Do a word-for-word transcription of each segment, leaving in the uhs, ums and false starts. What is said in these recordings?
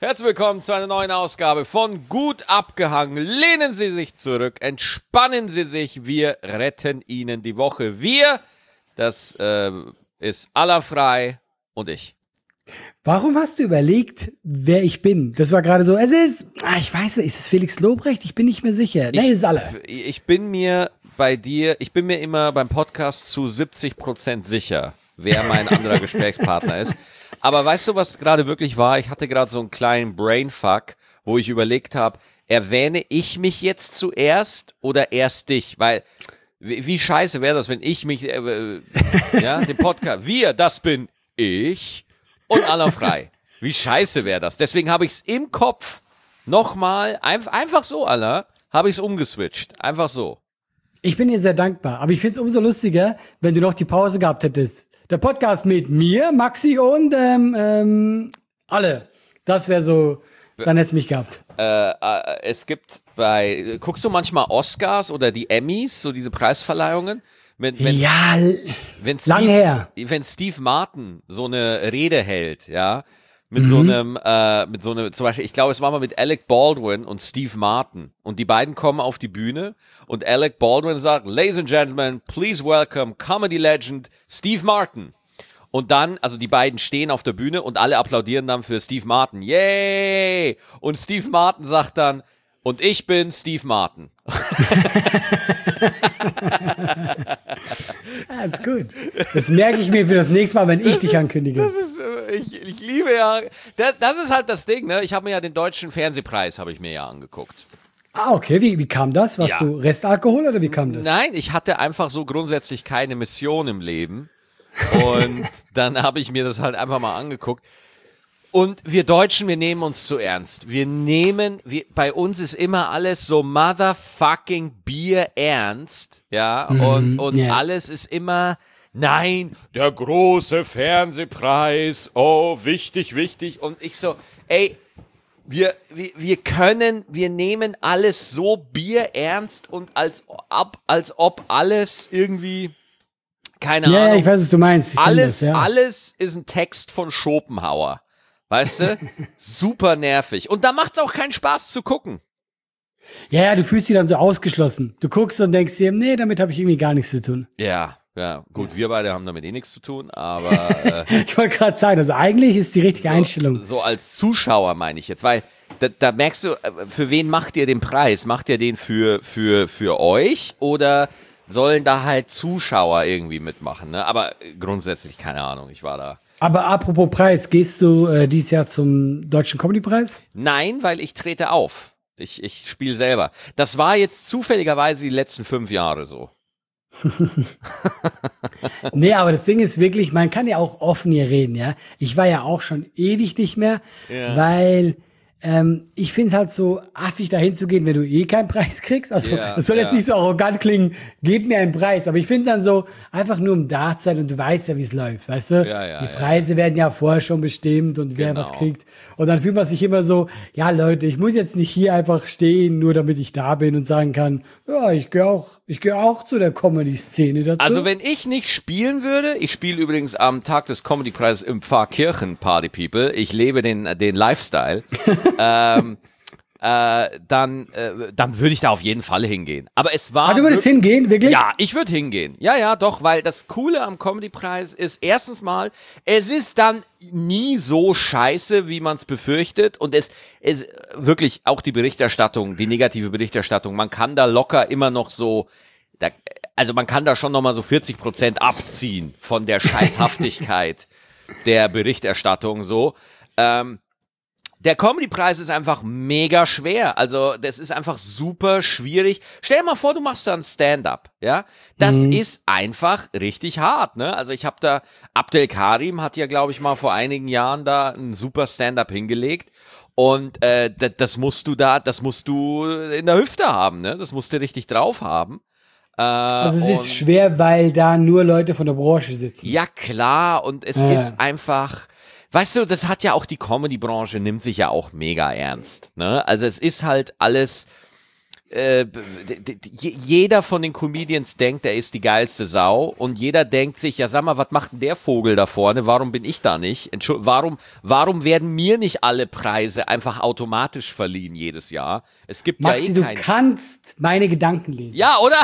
Herzlich willkommen zu einer neuen Ausgabe von Gut abgehangen. Lehnen Sie sich zurück, entspannen Sie sich, wir retten Ihnen die Woche. Wir, das äh, ist Allerfrei und ich. Warum hast du überlegt, wer ich bin? Das war gerade so, es ist, ah, ich weiß nicht, ist es Felix Lobrecht? Ich bin nicht mehr sicher. Nee, es ist alle. Ich, ich bin mir bei dir, ich bin mir immer beim Podcast zu siebzig Prozent sicher, wer mein anderer Gesprächspartner ist. Aber weißt du, was gerade wirklich war? Ich hatte gerade so einen kleinen Brainfuck, wo ich überlegt habe, erwähne ich mich jetzt zuerst oder erst dich? Weil, wie, wie scheiße wäre das, wenn ich mich, äh, ja, den Podcast, wir, das bin ich und Allerfrei. Wie scheiße wäre das? Deswegen habe ich es im Kopf nochmal, ein, einfach so, Aller, habe ich es umgeswitcht. Einfach so. Ich bin dir sehr dankbar, aber ich finde es umso lustiger, wenn du noch die Pause gehabt hättest. Der Podcast mit mir, Maxi und ähm, ähm, alle. Das wäre so, dann hättest du mich gehabt. Äh, äh, es gibt bei, guckst du manchmal Oscars oder die Emmys, so diese Preisverleihungen? Wenn, wenn, ja, wenn lang Steve, her. Wenn Steve Martin so eine Rede hält, ja, mit mhm. so einem, äh, mit so einem, zum Beispiel, ich glaube, es war mal mit Alec Baldwin und Steve Martin und die beiden kommen auf die Bühne und Alec Baldwin sagt, Ladies and Gentlemen, please welcome Comedy Legend Steve Martin. Und dann, also die beiden stehen auf der Bühne und alle applaudieren dann für Steve Martin. Yay! Und Steve Martin sagt dann, und ich bin Steve Martin. Das ist gut. Das merke ich mir für das nächste Mal, wenn ich dich ankündige. Das ist, ich, ich liebe ja, das, das ist halt das Ding, ne? Ich habe mir ja den deutschen Fernsehpreis, habe ich mir ja angeguckt. Ah, okay. Wie, wie kam das? Warst ja. du Restalkohol oder wie kam das? Nein, ich hatte einfach so grundsätzlich keine Mission im Leben. Und dann habe ich mir das halt einfach mal angeguckt. Und wir Deutschen, wir nehmen uns zu ernst. Wir nehmen, wir, bei uns ist immer alles so motherfucking Bier ernst, ja, mm, und, und yeah. alles ist immer, nein, der große Fernsehpreis, oh, wichtig, wichtig. Und ich so, ey, wir, wir, wir können, wir nehmen alles so bierernst und als ob, als ob alles irgendwie, keine yeah, Ahnung. Ja, ich weiß, was du meinst. Ich alles, das, ja. alles ist ein Text von Schopenhauer. Weißt du? Super nervig. Und da macht es auch keinen Spaß zu gucken. Ja, ja, du fühlst dich dann so ausgeschlossen. Du guckst und denkst dir, nee, damit habe ich irgendwie gar nichts zu tun. Ja, ja, gut, wir beide haben damit eh nichts zu tun, aber äh, ich wollte gerade sagen, also eigentlich ist die richtige so, Einstellung. So als Zuschauer meine ich jetzt, weil da, da merkst du, für wen macht ihr den Preis? Macht ihr den für, für, für euch oder sollen da halt Zuschauer irgendwie mitmachen? Ne? Aber grundsätzlich keine Ahnung, ich war da. Aber apropos Preis, gehst du äh, dieses Jahr zum Deutschen Comedy-Preis? Nein, weil ich trete auf. Ich, ich spiele selber. Das war jetzt zufälligerweise die letzten fünf Jahre so. Nee, aber das Ding ist wirklich, man kann ja auch offen hier reden, ja. Ich war ja auch schon ewig nicht mehr, ja. weil ähm, ich finde es halt so affig, dahin zu gehen, wenn du eh keinen Preis kriegst. Also ja, das soll jetzt ja. nicht so arrogant klingen, gib mir einen Preis. Aber ich finde dann so, einfach nur um da zu sein und du weißt ja, wie es läuft, weißt du? Ja, ja, die Preise ja. werden ja vorher schon bestimmt und wer genau. was kriegt. Und dann fühlt man sich immer so, ja Leute, ich muss jetzt nicht hier einfach stehen, nur damit ich da bin und sagen kann, ja, ich gehe auch, ich gehe auch zu der Comedy-Szene dazu. Also wenn ich nicht spielen würde, ich spiele übrigens am Tag des Comedy-Preises im Pfarrkirchen, Party People, ich lebe den, den Lifestyle, ähm, äh, dann, äh, dann würde ich da auf jeden Fall hingehen. Aber es war. Ah, du würdest wirklich, hingehen, wirklich? Ja, ich würde hingehen. Ja, ja, doch, weil das Coole am Comedy-Preis ist, erstens mal, es ist dann nie so scheiße, wie man es befürchtet. Und es ist wirklich auch die Berichterstattung, die negative Berichterstattung, man kann da locker immer noch so. Da, also man kann da schon nochmal so vierzig Prozent abziehen von der Scheißhaftigkeit der Berichterstattung so. Ähm, Der Comedy-Preis ist einfach mega schwer. Also, das ist einfach super schwierig. Stell dir mal vor, du machst da ein Stand-up, ja? Das mhm. ist einfach richtig hart, ne? Also, ich habe da, Abdel Karim hat ja, glaube ich, mal vor einigen Jahren da ein super Stand-up hingelegt. Und äh, das, das musst du da, das musst du in der Hüfte haben, ne? Das musst du richtig drauf haben. Äh, also es ist schwer, weil da nur Leute von der Branche sitzen. Ja, klar. Und es ja. ist einfach... Weißt du, das hat ja auch die Comedy-Branche, nimmt sich ja auch mega ernst. Ne? Also es ist halt alles, äh, d- d- jeder von den Comedians denkt, er ist die geilste Sau und jeder denkt sich, ja sag mal, was macht denn der Vogel da vorne, warum bin ich da nicht? Entschuldigung, warum, warum werden mir nicht alle Preise einfach automatisch verliehen jedes Jahr? Es gibt Maxi, ja eh du keinen... kannst meine Gedanken lesen. Ja, oder?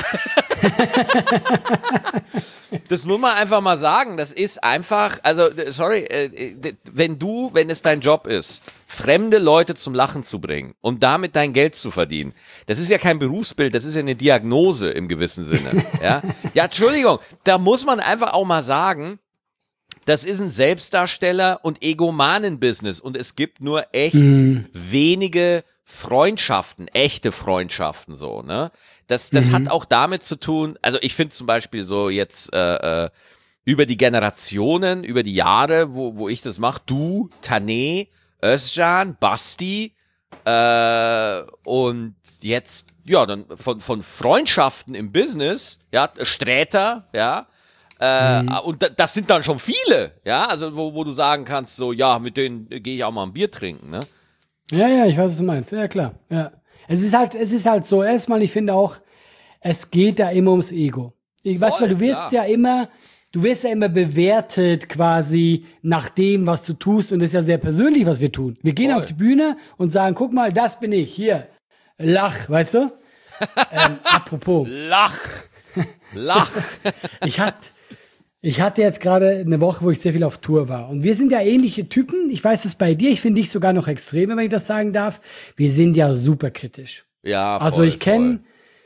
Das muss man einfach mal sagen. Das ist einfach, also, sorry, äh, wenn du, wenn es dein Job ist, fremde Leute zum Lachen zu bringen und damit dein Geld zu verdienen, das ist ja kein Berufsbild, das ist ja eine Diagnose im gewissen Sinne. Ja, ja, Entschuldigung, da muss man einfach auch mal sagen, das ist ein Selbstdarsteller- und Egomanen-Business und es gibt nur echt mhm. wenige Freundschaften, echte Freundschaften so, ne? Das, das mhm. hat auch damit zu tun, also ich finde zum Beispiel so jetzt äh, äh, über die Generationen, über die Jahre, wo, wo ich das mache, du, Tané, Özcan, Basti äh, und jetzt, ja, dann von, von Freundschaften im Business, ja, Sträter, ja, äh, mhm. und da, das sind dann schon viele, ja, also wo, wo du sagen kannst, so, ja, mit denen gehe ich auch mal ein Bier trinken, ne? Ja, ja, ich weiß, was du meinst. Ja, klar. Ja. Es ist halt, es ist halt so, erstmal, ich finde auch, es geht da immer ums Ego. Ich weiß, weil du wirst ja immer, du wirst ja immer bewertet quasi nach dem, was du tust und das ist ja sehr persönlich, was wir tun. Wir gehen Voll. auf die Bühne und sagen, guck mal, das bin ich, hier, lach, weißt du? ähm, apropos. Lach, lach. ich hatte, Ich hatte jetzt gerade eine Woche, wo ich sehr viel auf Tour war. Und wir sind ja ähnliche Typen. Ich weiß es bei dir. Ich finde dich sogar noch extremer, wenn ich das sagen darf. Wir sind ja super kritisch. Ja, voll, Also ich kenne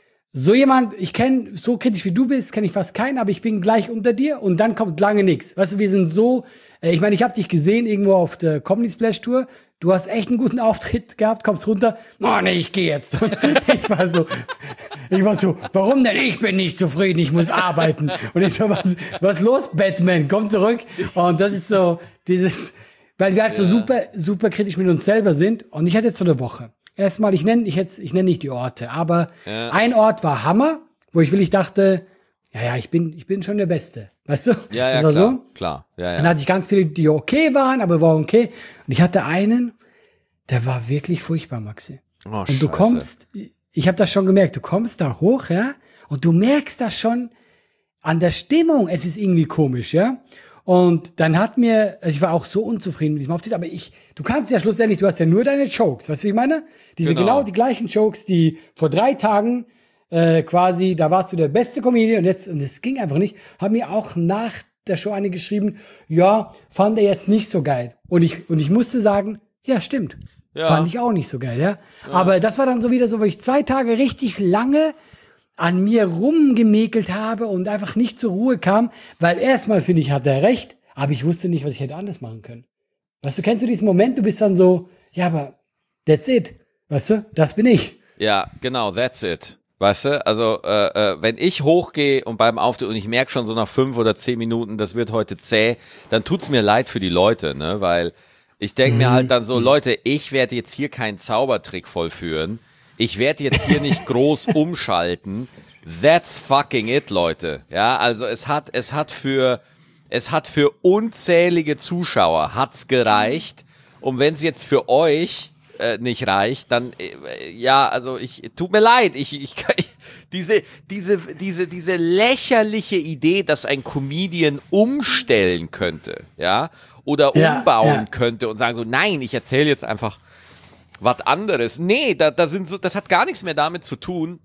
so jemand, ich kenne, so kritisch wie du bist, kenne ich fast keinen, aber ich bin gleich unter dir und dann kommt lange nichts. Weißt du, wir sind so, äh, ich meine, ich habe dich gesehen irgendwo auf der Comedy Splash Tour. Du hast echt einen guten Auftritt gehabt, kommst runter. Oh nee, ich gehe jetzt. Und ich war so, ich war so, warum denn? Ich bin nicht zufrieden, ich muss arbeiten. Und ich so, was, was los, Batman? Komm zurück. Und das ist so dieses, weil wir halt ja. so super, super kritisch mit uns selber sind. Und ich hatte jetzt so eine Woche. Erstmal, ich nenne ich jetzt, ich nenne nicht die Orte, aber ja. ein Ort war Hammer, wo ich wirklich dachte, ja, ja, ich bin, ich bin schon der Beste. Weißt du? Ja, ja, das war klar, so. klar. Ja, ja. Dann hatte ich ganz viele, die okay waren, aber waren okay. Und ich hatte einen, der war wirklich furchtbar, Maxi. Oh, und du Scheiße. kommst, ich habe das schon gemerkt, du kommst da hoch, ja, und du merkst das schon an der Stimmung. Es ist irgendwie komisch, ja. Und dann hat mir, also ich war auch so unzufrieden mit diesem Auftritt, aber ich, du kannst ja schlussendlich, du hast ja nur deine Jokes, weißt du, wie ich meine? Diese genau, genau die gleichen Jokes, die vor drei Tagen äh, quasi, da warst du der beste Comedian und jetzt, und es ging einfach nicht, haben mir auch nach der Show eine geschrieben, ja, fand er jetzt nicht so geil. Und ich, und ich musste sagen, ja, stimmt. Ja. Fand ich auch nicht so geil, ja? ja. Aber das war dann so wieder so, wo ich zwei Tage richtig lange an mir rumgemäkelt habe und einfach nicht zur Ruhe kam, weil erstmal, finde ich, hat er recht, aber ich wusste nicht, was ich hätte anders machen können. Weißt du, kennst du diesen Moment, du bist dann so, ja, aber that's it, weißt du, das bin ich. Ja, genau, that's it, weißt du, also äh, äh, wenn ich hochgehe und beim Auftritt und ich merke schon so nach fünf oder zehn Minuten, das wird heute zäh, dann tut's mir leid für die Leute, ne, weil ich denke mhm. mir halt dann so, Leute, ich werde jetzt hier keinen Zaubertrick vollführen, ich werde jetzt hier nicht groß umschalten. That's fucking it, Leute. Ja, also es hat, es hat für, es hat für unzählige Zuschauer hat's gereicht. Und wenn es jetzt für euch äh, nicht reicht, dann, äh, ja, also ich, tut mir leid, ich, ich, ich diese, diese, diese, diese lächerliche Idee, dass ein Comedian umstellen könnte, ja, oder ja, umbauen ja. könnte und sagen so, nein, ich erzähle jetzt einfach was anderes. Nee, da, da sind so, das hat gar nichts mehr damit zu tun,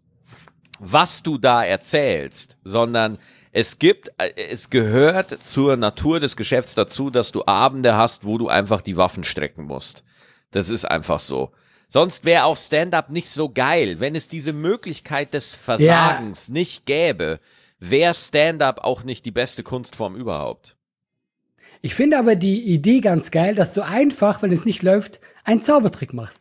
was du da erzählst, sondern es gibt, es gehört zur Natur des Geschäfts dazu, dass du Abende hast, wo du einfach die Waffen strecken musst. Das ist einfach so. Sonst wäre auch Stand-up nicht so geil. Wenn es diese Möglichkeit des Versagens ja. nicht gäbe, wäre Stand-up auch nicht die beste Kunstform überhaupt. Ich finde aber die Idee ganz geil, dass du einfach, wenn es nicht läuft, einen Zaubertrick machst.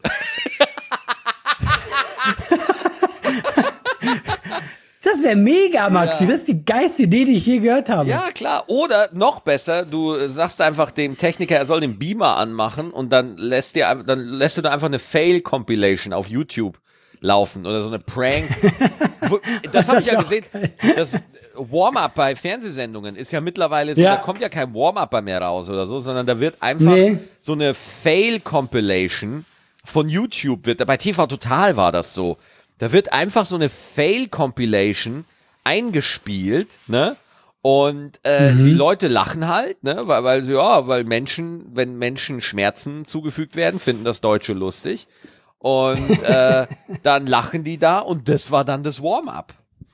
Das wäre mega, Maxi. Ja. Das ist die geilste Idee, die ich je gehört habe. Ja, klar. Oder noch besser, du sagst einfach dem Techniker, er soll den Beamer anmachen und dann lässt, dir, dann lässt du da einfach eine Fail-Compilation auf YouTube laufen oder so eine Prank. Das habe ich ja gesehen. Das Warm-up bei Fernsehsendungen ist ja mittlerweile so, ja. da kommt ja kein Warm-Upper mehr raus oder so, sondern da wird einfach nee. so eine Fail-Compilation von YouTube, wird, bei T V Total war das so. Da wird einfach so eine Fail-Compilation eingespielt, ne? Und äh, mhm. die Leute lachen halt, ne? Weil, weil, ja, weil Menschen, wenn Menschen Schmerzen zugefügt werden, finden das Deutsche lustig. Und äh, dann lachen die da und das war dann das Warm-up.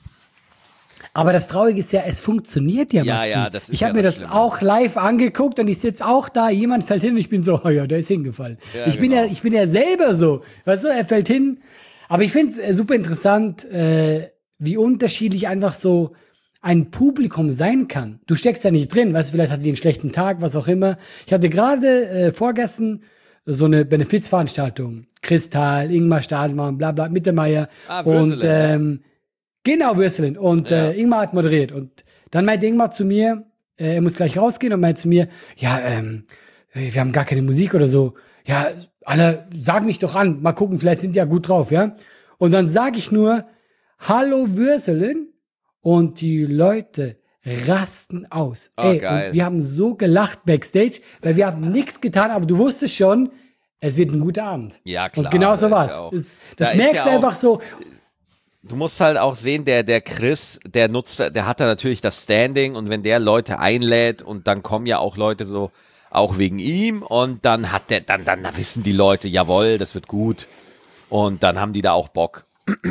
Aber das Traurige ist ja, es funktioniert ja, Ja, Maxi. ja, das ist ich habe ja mir das das Schlimme. auch live angeguckt und ich sitze auch da, jemand fällt hin und ich bin so, oh ja, der ist hingefallen. Ja, ich, bin genau. ja, ich bin ja selber so, weißt du, er fällt hin. Aber ich finde es äh, super interessant, äh, wie unterschiedlich einfach so ein Publikum sein kann. Du steckst ja nicht drin, weißt du, vielleicht hat die einen schlechten Tag, was auch immer. Ich hatte gerade äh, vorgestern so eine Benefizveranstaltung. Kristall, Ingmar Stadelmann, bla bla, Mittermeier. Ah, und Würselen, ähm, genau, Würselen. Und Ja. äh, Ingmar hat moderiert. Und dann meinte Ingmar zu mir, äh, er muss gleich rausgehen und meinte zu mir, ja, ähm, wir haben gar keine Musik oder so. Ja, alle, sag mich doch an, mal gucken, vielleicht sind die ja gut drauf, ja. Und dann sage ich nur, hallo Würselen. Und die Leute rasten aus. Oh, Ey, geil. und wir haben so gelacht backstage, weil wir haben nichts getan, aber du wusstest schon, es wird ein guter Abend. Ja, klar. Und genau so das war's. ist ja auch- Das, Da das ist merkst ja du auch- einfach so. Du musst halt auch sehen, der, der Chris, der nutzt, der hat da natürlich das Standing und wenn der Leute einlädt und dann kommen ja auch Leute so, auch wegen ihm und dann hat der, dann, dann wissen die Leute, jawohl, das wird gut und dann haben die da auch Bock.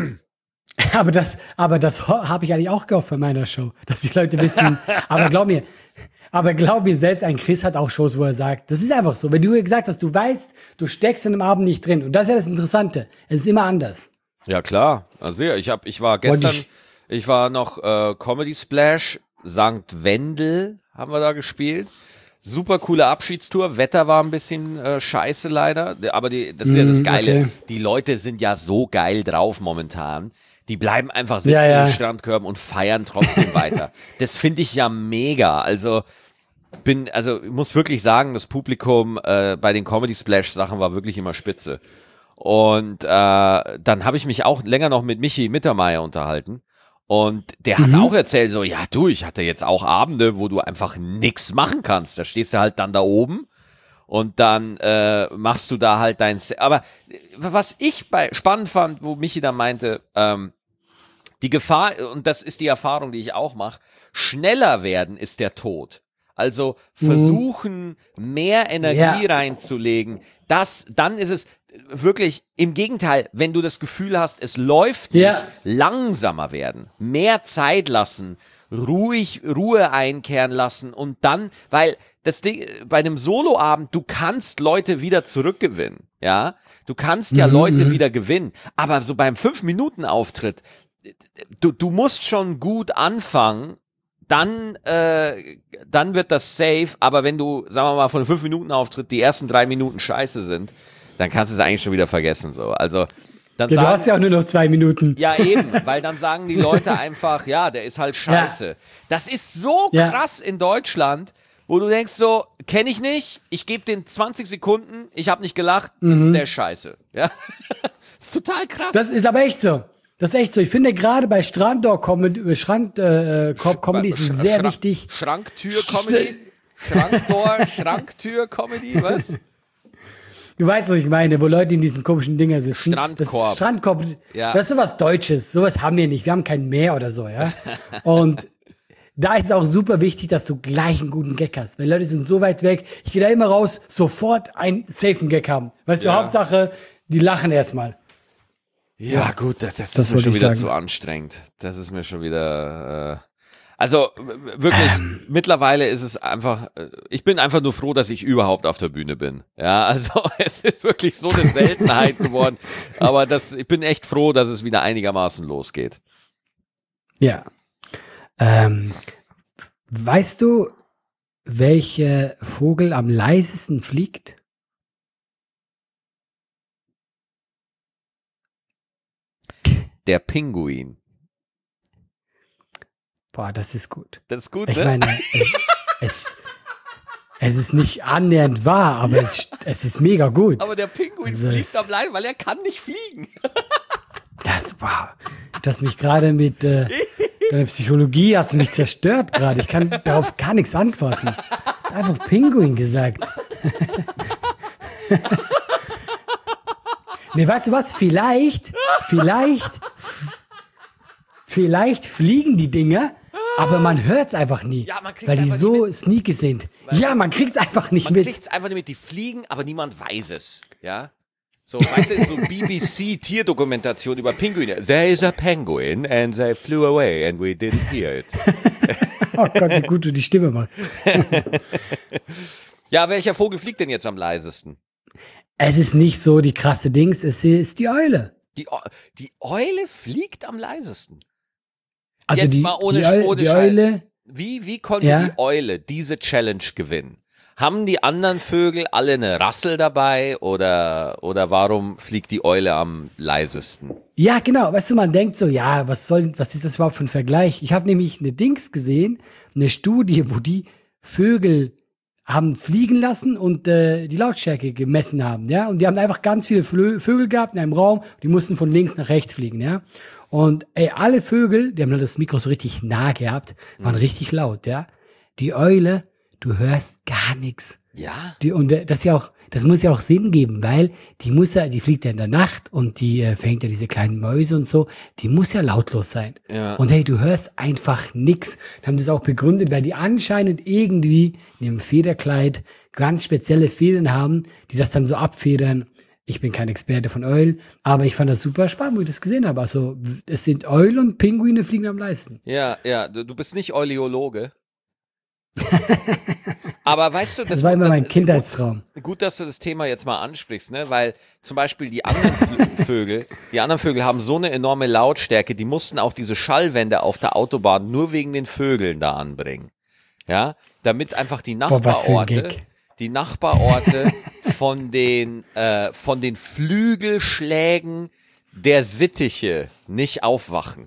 Aber das, aber das ho- habe ich eigentlich auch gehofft bei meiner Show, dass die Leute wissen. aber glaub mir, aber glaub mir, selbst ein Chris hat auch Shows, wo er sagt, das ist einfach so. Wenn du gesagt hast, du weißt, du steckst in einem Abend nicht drin. Und das ist ja das Interessante. Es ist immer anders. Ja, klar. Also ja, ich hab, ich war gestern, ich- ich war noch äh, Comedy Splash, Sankt Wendel haben wir da gespielt. Super coole Abschiedstour. Wetter war ein bisschen äh, scheiße leider, aber die, das ist ja das Mm, Geile. okay. Die Leute sind ja so geil drauf momentan. Die bleiben einfach sitzen Ja, ja. in den Strandkörben und feiern trotzdem weiter. Das finde ich ja mega. Also bin, also ich muss wirklich sagen, das Publikum äh, bei den Comedy Splash Sachen war wirklich immer spitze. Und äh, dann habe ich mich auch länger noch mit Michi Mittermeier unterhalten. Und der hat auch erzählt, so, ja du, ich hatte jetzt auch Abende, wo du einfach nichts machen kannst. Da stehst du halt dann da oben und dann äh, machst du da halt dein... Se- Aber was ich bei spannend fand, wo Michi da meinte, ähm, die Gefahr, und das ist die Erfahrung, die ich auch mache, schneller werden ist der Tod. Also versuchen, mehr Energie Ja. reinzulegen. Das, dann ist es wirklich im Gegenteil, wenn du das Gefühl hast, es läuft nicht, Ja. langsamer werden, mehr Zeit lassen, ruhig Ruhe einkehren lassen und dann, weil das Ding, bei einem Soloabend, du kannst Leute wieder zurückgewinnen, ja, du kannst ja Leute wieder gewinnen, aber so beim fünf Minuten Auftritt, du, du musst schon gut anfangen, dann, äh, dann wird das safe, aber wenn du, sagen wir mal, von einem fünf Minuten Auftritt die ersten drei Minuten scheiße sind, dann kannst du es eigentlich schon wieder vergessen, so, also dann Ja, du sagen- hast ja auch nur noch zwei Minuten. ja, eben, weil dann sagen die Leute einfach, ja, der ist halt scheiße. Das ist so Ja. krass in Deutschland, wo du denkst so, kenne ich nicht, ich gebe den zwanzig Sekunden, ich habe nicht gelacht, das ist der Scheiße. Ja, das ist total krass. Das ist aber echt so. Das ist echt so. Ich finde gerade bei Strandtor-Comedy Strand, äh, Comedy ist es Sch- sehr Schra- wichtig. Schranktür-Comedy? Schranktor, Schranktür-Comedy, was? Du weißt, was ich meine, wo Leute in diesen komischen Dinger sitzen. Strandkorb. Das ist Strandkorb. Ja. Das ist sowas Deutsches. Sowas haben wir nicht. Wir haben kein Meer oder so, ja. Und da ist es auch super wichtig, dass du gleich einen guten Gag hast. Weil Leute sind so weit weg. Ich gehe da immer raus, sofort einen safen Gag haben. Weißt Ja. du, Hauptsache, die lachen erstmal. Ja, gut, das, das, Das ist mir wollte schon ich wieder sagen. zu anstrengend. Das ist mir schon wieder. Äh, also w- wirklich, mittlerweile ist es einfach. äh, Ich bin einfach nur froh, dass ich überhaupt auf der Bühne bin. Ja, also es ist wirklich so eine Seltenheit geworden. Aber das, ich bin echt froh, dass es wieder einigermaßen losgeht. Ja. Ähm, weißt du, welcher Vogel am leisesten fliegt? Der Pinguin. Boah, das ist gut. Das ist gut, Ich ne? meine, es, es, es ist nicht annähernd wahr, aber es, es ist mega gut. Aber der Pinguin Also fliegt es- am Leid, weil er kann nicht fliegen. Das, wow. Du hast mich gerade mit äh, deiner Psychologie hast du mich zerstört gerade. Ich kann darauf gar nichts antworten. Einfach Pinguin gesagt. Nee, weißt du was? Vielleicht, vielleicht, vielleicht fliegen die Dinger, aber man hört's einfach nie. Ja, man kriegt's weil die einfach so nie mit. sneaky sind. Ja, man kriegt's einfach nicht Man mit. kriegt es einfach nicht mit. Die fliegen, aber niemand weiß es. Ja? So, weißt du, so B B C-Tierdokumentation über Pinguine. There is a penguin and they flew away and we didn't hear it. Oh Gott, wie gut du die Stimme machst. Ja, welcher Vogel fliegt denn jetzt am leisesten? Es ist nicht so die krasse Dings, es ist die Eule. Die, Eu- die Eule fliegt am leisesten. Also Jetzt die, mal ohne, die, Eule, ohne die Scheiß. Eule, Wie, wie konnte Ja. die Eule diese Challenge gewinnen? Haben die anderen Vögel alle eine Rassel dabei oder, oder warum fliegt die Eule am leisesten? ja genau, weißt du, man denkt so, ja, was soll, was ist das überhaupt für ein Vergleich? Ich habe nämlich eine Dings gesehen, eine Studie, wo die Vögel haben fliegen lassen und äh, die Lautstärke gemessen haben, ja, und die haben einfach ganz viele Flö Vögel gehabt in einem Raum, die mussten von links nach rechts fliegen, ja, und ey, alle Vögel, die haben dann das Mikro so richtig nah gehabt, waren richtig laut, ja, die Eule, du hörst gar nichts. Ja? Die, und äh, das ist ja auch, das muss ja auch Sinn geben, weil die muss ja, die fliegt ja in der Nacht und die äh, fängt ja diese kleinen Mäuse und so, die muss ja lautlos sein. Ja. Und hey, du hörst einfach nix. Da haben das auch begründet, weil die anscheinend irgendwie in ihrem Federkleid ganz spezielle Federn haben, die das dann so abfedern. Ich bin kein Experte von Eulen, aber ich fand das super spannend, wo ich das gesehen habe. Also es sind Eulen und Pinguine fliegen am leisten. Ja, ja, du, du bist nicht Euliologe. Aber weißt du, das, Das war immer mein das- Kindheitstraum. Gut, gut, dass du das Thema jetzt mal ansprichst, ne? Weil zum Beispiel die anderen Vö- Vögel, die anderen Vögel haben so eine enorme Lautstärke, die mussten auch diese Schallwände auf der Autobahn nur wegen den Vögeln da anbringen. Ja, damit einfach die Boah, was für ein Nachbarorte, Gag. die Nachbarorte von den, äh, von den Flügelschlägen der Sittiche nicht aufwachen.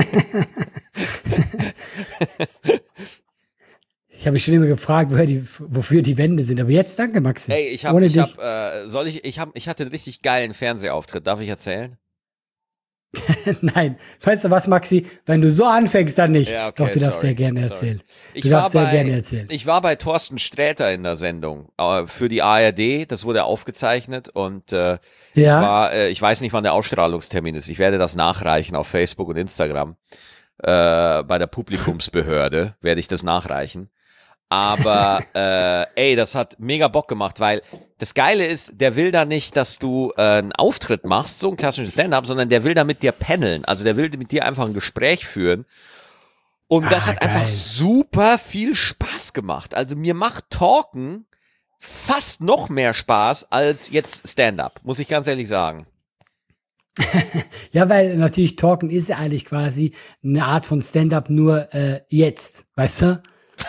Ich habe mich schon immer gefragt, woher die, wofür die Wände sind. Aber jetzt danke, Maxi. Ey, ich habe, Ohne ich dich. habe, äh, soll ich, ich habe, ich hatte einen richtig geilen Fernsehauftritt. Darf ich erzählen? Nein, weißt du was, Maxi? Wenn du so anfängst, dann nicht. Ja, okay, Doch, du darfst sorry, sehr gerne sorry. erzählen. Ich Du darfst war sehr bei, gerne erzählen. Ich war bei Thorsten Sträter in der Sendung äh, für die A R D. Das wurde aufgezeichnet und äh, ich Ja. war, äh, ich weiß nicht, wann der Ausstrahlungstermin ist. Ich werde das nachreichen auf Facebook und Instagram. Äh, bei der Publikumsbehörde werde ich das nachreichen. Aber äh, ey, das hat mega Bock gemacht, weil das Geile ist, der will da nicht, dass du äh, einen Auftritt machst, so ein klassisches Stand-up, sondern der will da mit dir paneln. Also der will mit dir einfach ein Gespräch führen. Und das Ah, hat einfach geil. super viel Spaß gemacht. Also mir macht Talken fast noch mehr Spaß als jetzt Stand-up, muss ich ganz ehrlich sagen. Ja, weil natürlich Talken ist ja eigentlich quasi eine Art von Stand-up, nur äh, jetzt, weißt du?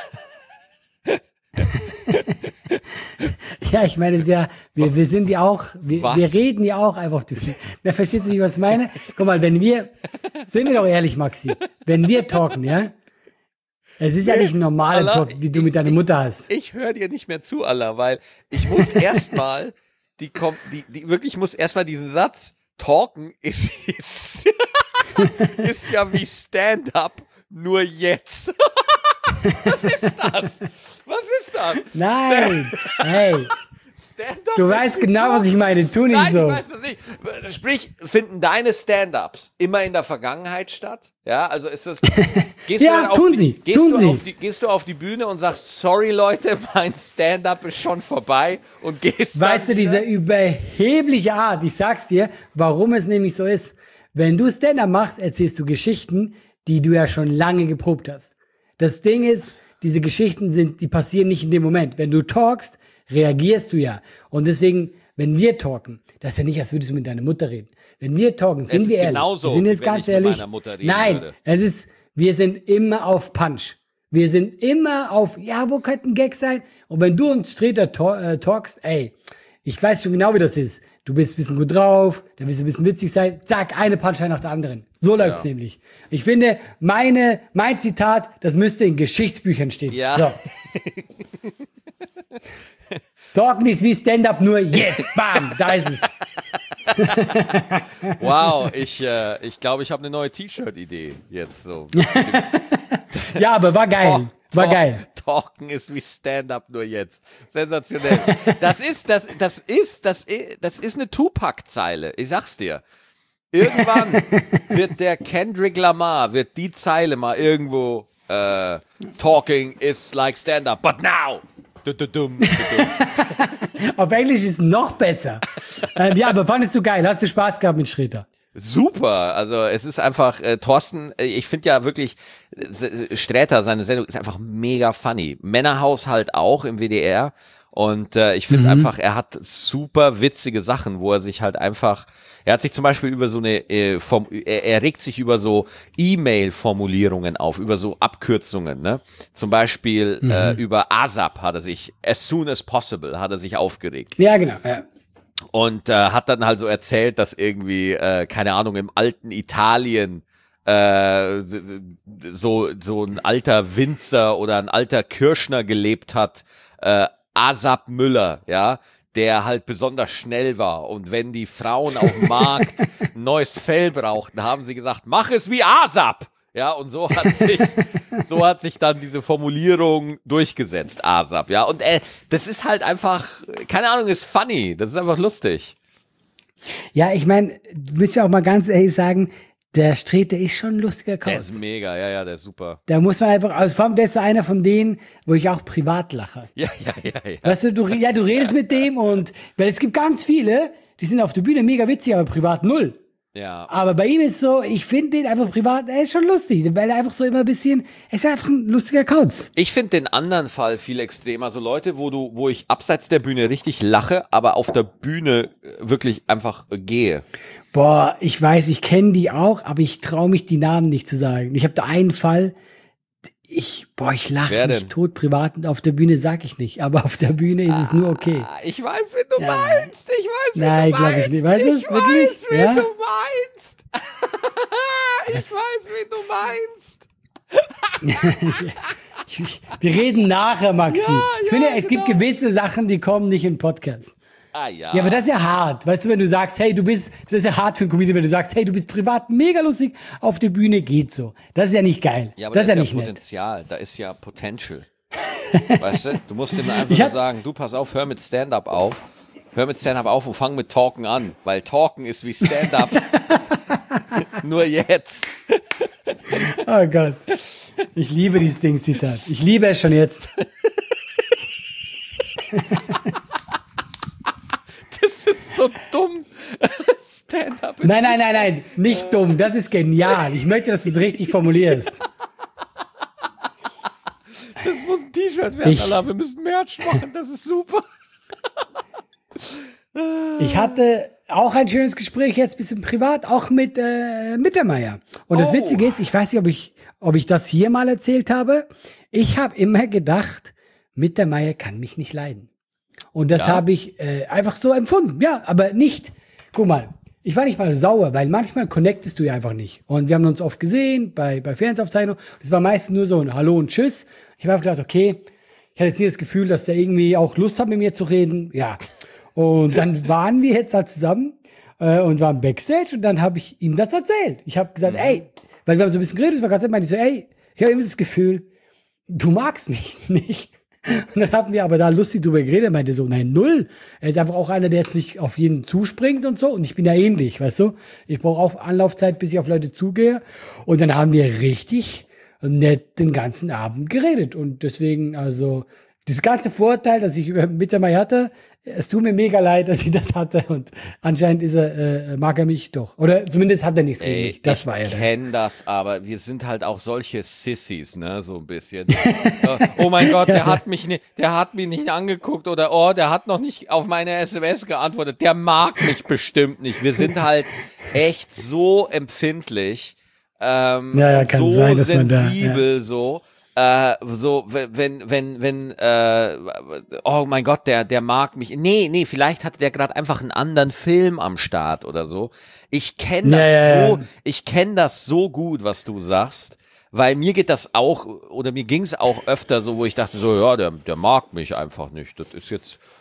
Ja, ich meine, es ist ja, wir, wir sind ja auch, wir, Was? wir reden ja auch einfach. Na, verstehst du nicht, was ich meine? Guck mal, wenn wir, sind wir doch ehrlich, Maxi, wenn wir talken, ja? Es ist ja nicht ein normaler Allah, Talk, wie du mit deiner Mutter hast. Ich höre dir nicht mehr zu, Allah, weil ich muss erstmal die, kom- die, die wirklich, ich muss erstmal diesen Satz, Talken ist, ist, ist ja wie Stand-up, nur jetzt. Was ist das? Was ist das? Nein, hey, Stand-up du ist weißt wie genau, was ich meine, tu nicht Nein, so. ich weiß das nicht. Sprich, finden deine Stand-ups immer in der Vergangenheit statt? Ja, also ist das. Gehst Ja, du dann auf tun die, sie, Gehst tun du sie. Auf die, gehst du auf die Bühne und sagst, sorry Leute, mein Stand-up ist schon vorbei und gehst. Weißt du, dann diese wieder? überhebliche Art, ich sag's dir, warum es nämlich so ist. Wenn du Stand-up machst, erzählst du Geschichten, die du ja schon lange geprobt hast. Das Ding ist, diese Geschichten sind, die passieren nicht in dem Moment. Wenn du talkst, reagierst du ja. Und deswegen, wenn wir talken, das ist ja nicht, als würdest du mit deiner Mutter reden. Wenn wir talken, sind ist wir ehrlich. genauso, wir sind jetzt wie wenn ganz ich mit ehrlich. meiner Mutter reden Nein, würde. es ist, wir sind immer auf Punch. Wir sind immer auf, ja, wo könnte ein Gag sein? Und wenn du uns Streter ta äh, talkst, ey, ich weiß schon genau, wie das ist. Du bist ein bisschen gut drauf, dann willst du ein bisschen witzig sein, zack, eine Punchline nach der anderen. So läuft's Ja. nämlich. Ich finde, meine, mein Zitat, das müsste in Geschichtsbüchern stehen. Ja. So. Talken ist wie Stand-up, nur jetzt, bam, da ist es. Wow, ich äh, ich, glaube, ich habe eine neue T-Shirt-Idee jetzt so. Ja, aber war geil. War Talk, geil. Talken ist wie Stand-up, nur jetzt. Sensationell. Das ist, das, das ist, das ist, das ist eine Tupac-Zeile. Ich sag's dir. Irgendwann wird der Kendrick Lamar, wird die Zeile mal irgendwo, äh, Talking is like Stand-up, but now. Du-du-dum, du-du-dum. Auf Englisch ist es noch besser. ähm, ja, aber fandest du geil? Hast du Spaß gehabt mit Schritter? Super, also es ist einfach, äh, Thorsten, äh, ich finde ja wirklich, äh, Sträter, seine Sendung ist einfach mega funny. Männerhaushalt auch im W D R und äh, ich finde mhm. einfach, er hat super witzige Sachen, wo er sich halt einfach, er hat sich zum Beispiel über so eine, äh, Form, er, er regt sich über so E-Mail-Formulierungen auf, über so Abkürzungen, ne? Zum Beispiel mhm. äh, über A S A P hat er sich, as soon as possible, hat er sich aufgeregt. Ja, genau, ja. Und äh, hat dann halt so erzählt, dass irgendwie, äh, keine Ahnung, im alten Italien äh, so, so ein alter Winzer oder ein alter Kirschner gelebt hat, äh, Asap Müller, ja, der halt besonders schnell war. Und wenn die Frauen auf dem Markt ein neues Fell brauchten, haben sie gesagt, mach es wie Asap. Ja, und so hat sich, so hat sich dann diese Formulierung durchgesetzt, A S A P, ja. Und äh, das ist halt einfach, keine Ahnung, ist funny, das ist einfach lustig. Ja, ich meine, du musst ja auch mal ganz ehrlich sagen, der Sträter ist schon ein lustiger Kauz. Der ist mega, ja, ja, der ist super. Da muss man einfach, also vor allem der ist so einer von denen, wo ich auch privat lache. Ja, ja, ja, ja. Weißt du, du, ja, du redest mit dem und, weil es gibt ganz viele, die sind auf der Bühne mega witzig, aber privat null. Ja. Aber bei ihm ist so, ich finde den einfach privat, er ist schon lustig, weil er einfach so immer ein bisschen, er ist einfach ein lustiger Kauz. Ich finde den anderen Fall viel extremer. So Leute, wo du, wo ich abseits der Bühne richtig lache, aber auf der Bühne wirklich einfach gehe. Boah, ich weiß, ich kenne die auch, aber ich traue mich, die Namen nicht zu sagen. Ich habe da einen Fall, ich, boah, ich lache mich tot privat und auf der Bühne sag ich nicht, aber auf der Bühne ist ah, es nur okay. Ich weiß, wen du ja. meinst. Ich weiß, wen Nein, du meinst. Nein, glaube ich nicht. Weißt du es wirklich? Ich weiß, wen ja? du meinst. ich das, weiß, wen du meinst. ich, ich, wir reden nachher, Maxi. Ja, ich finde, ja, es genau. gibt gewisse Sachen, die kommen nicht in Podcast. Ah, ja. Ja, aber das ist ja hart. Weißt du, wenn du sagst, hey, du bist, das ist ja hart für einen Comedian, wenn du sagst, hey, du bist privat mega lustig, auf der Bühne geht so. Das ist ja nicht geil. Ja, aber das da ist ja ist nicht ja nett. Potenzial, da ist ja Potential. Weißt du, du musst ihm einfach Ja. nur sagen, du pass auf, hör mit Stand-Up auf. Hör mit Stand-Up auf und fang mit Talken an, weil Talken ist wie Stand-Up. Nur jetzt. Oh Gott. Ich liebe dieses Ding-Zitat. Ich liebe es schon jetzt. Das ist so dumm. Stand-up ist Nein, nein, nein, nein. Nicht dumm. Das ist genial. Ich möchte, dass du es richtig formulierst. Das muss ein T-Shirt werden, Ich- Allah. Wir müssen Merch machen. Das ist super. Ich hatte auch ein schönes Gespräch jetzt ein bisschen privat, auch mit äh, Mittermeier. Und das Oh. Witzige ist, ich weiß nicht, ob ich, ob ich das hier mal erzählt habe. Ich habe immer gedacht, Mittermeier kann mich nicht leiden. Und das Ja? habe ich äh, einfach so empfunden. Ja, aber nicht. Guck mal, ich war nicht mal sauer, weil manchmal connectest du ja einfach nicht. Und wir haben uns oft gesehen bei, bei Fernsehaufzeichnungen. Es war meistens nur so ein Hallo und Tschüss. Ich habe einfach gedacht, okay, ich hatte jetzt nie das Gefühl, dass der irgendwie auch Lust hat, mit mir zu reden. Ja. Und dann waren wir jetzt halt zusammen äh, und waren Backstage und dann habe ich ihm das erzählt. Ich habe gesagt, ey, weil wir haben so ein bisschen geredet, es war ganz meinte ich so, ey, ich habe immer das Gefühl, du magst mich nicht. Und dann haben wir aber da lustig drüber geredet. Er meinte so, nein, null. Er ist einfach auch einer, der jetzt nicht auf jeden zuspringt und so. Und ich bin ja ähnlich, weißt du. Ich brauche auch Anlaufzeit, bis ich auf Leute zugehe. Und dann haben wir richtig nett den ganzen Abend geredet. Und deswegen, also, das ganze Vorteil, das ich über Mittermeier hatte, es tut mir mega leid, dass ich das hatte. Und anscheinend ist er, äh, mag er mich doch. Oder zumindest hat er nichts gegen Ey, mich. Das ich war er dann. kenne das, aber wir sind halt auch solche Sissys, ne, so ein bisschen. Äh, oh mein Gott, der hat mich nicht, der hat mich nicht angeguckt oder oh, der hat noch nicht auf meine S M S geantwortet. Der mag mich bestimmt nicht. Wir sind halt echt so empfindlich, ähm, Ja, ja, kann so sein, dass man da, sensibel, so. Äh, so, wenn, wenn, wenn, äh, oh mein Gott, der, der mag mich. Nee, nee, vielleicht hatte der gerade einfach einen anderen Film am Start oder so. Ich kenne das Ja, ja, so, ja. ich kenne das so gut, was du sagst, weil mir geht das auch, oder mir ging es auch öfter so, wo ich dachte so, ja, der, der mag mich einfach nicht. Das ist jetzt,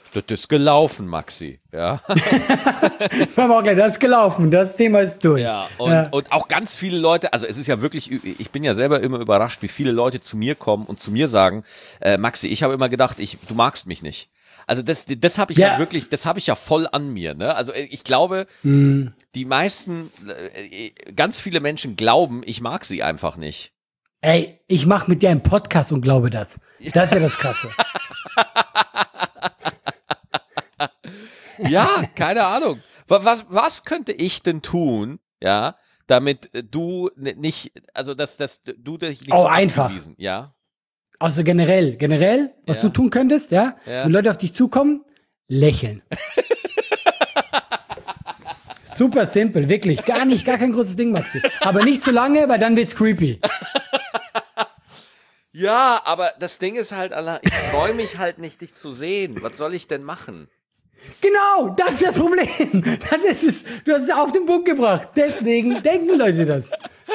Das ist gelaufen, Maxi. Ja. Wir haben auch gleich, das ist gelaufen, das Thema ist durch. Ja, und, ja. und auch ganz viele Leute, also es ist ja wirklich, ich bin ja selber immer überrascht, wie viele Leute zu mir kommen und zu mir sagen, äh, Maxi, ich habe immer gedacht, ich, du magst mich nicht. Also das, das habe ich ja. ja wirklich, das habe ich ja voll an mir. Ne? Also ich glaube, mm. die meisten, ganz viele Menschen glauben, ich mag sie einfach nicht. Ey, ich mache mit dir einen Podcast und glaube das. Das ist ja das Krasse. Ja, keine Ahnung. Was, was könnte ich denn tun, ja, damit du nicht, also dass, dass du dich nicht oh, so einfach. Ja. Also generell, generell, was ja. du tun könntest, ja, ja, wenn Leute auf dich zukommen, lächeln. Super simpel, wirklich, gar nicht, gar kein großes Ding, Maxi. Aber nicht zu lange, weil dann wird's creepy. Ja, aber das Ding ist halt, Allah, ich freue mich halt nicht, dich zu sehen. Was soll ich denn machen? Genau, das ist das Problem. Das ist es. Du hast es auf den Punkt gebracht. Deswegen denken Leute das.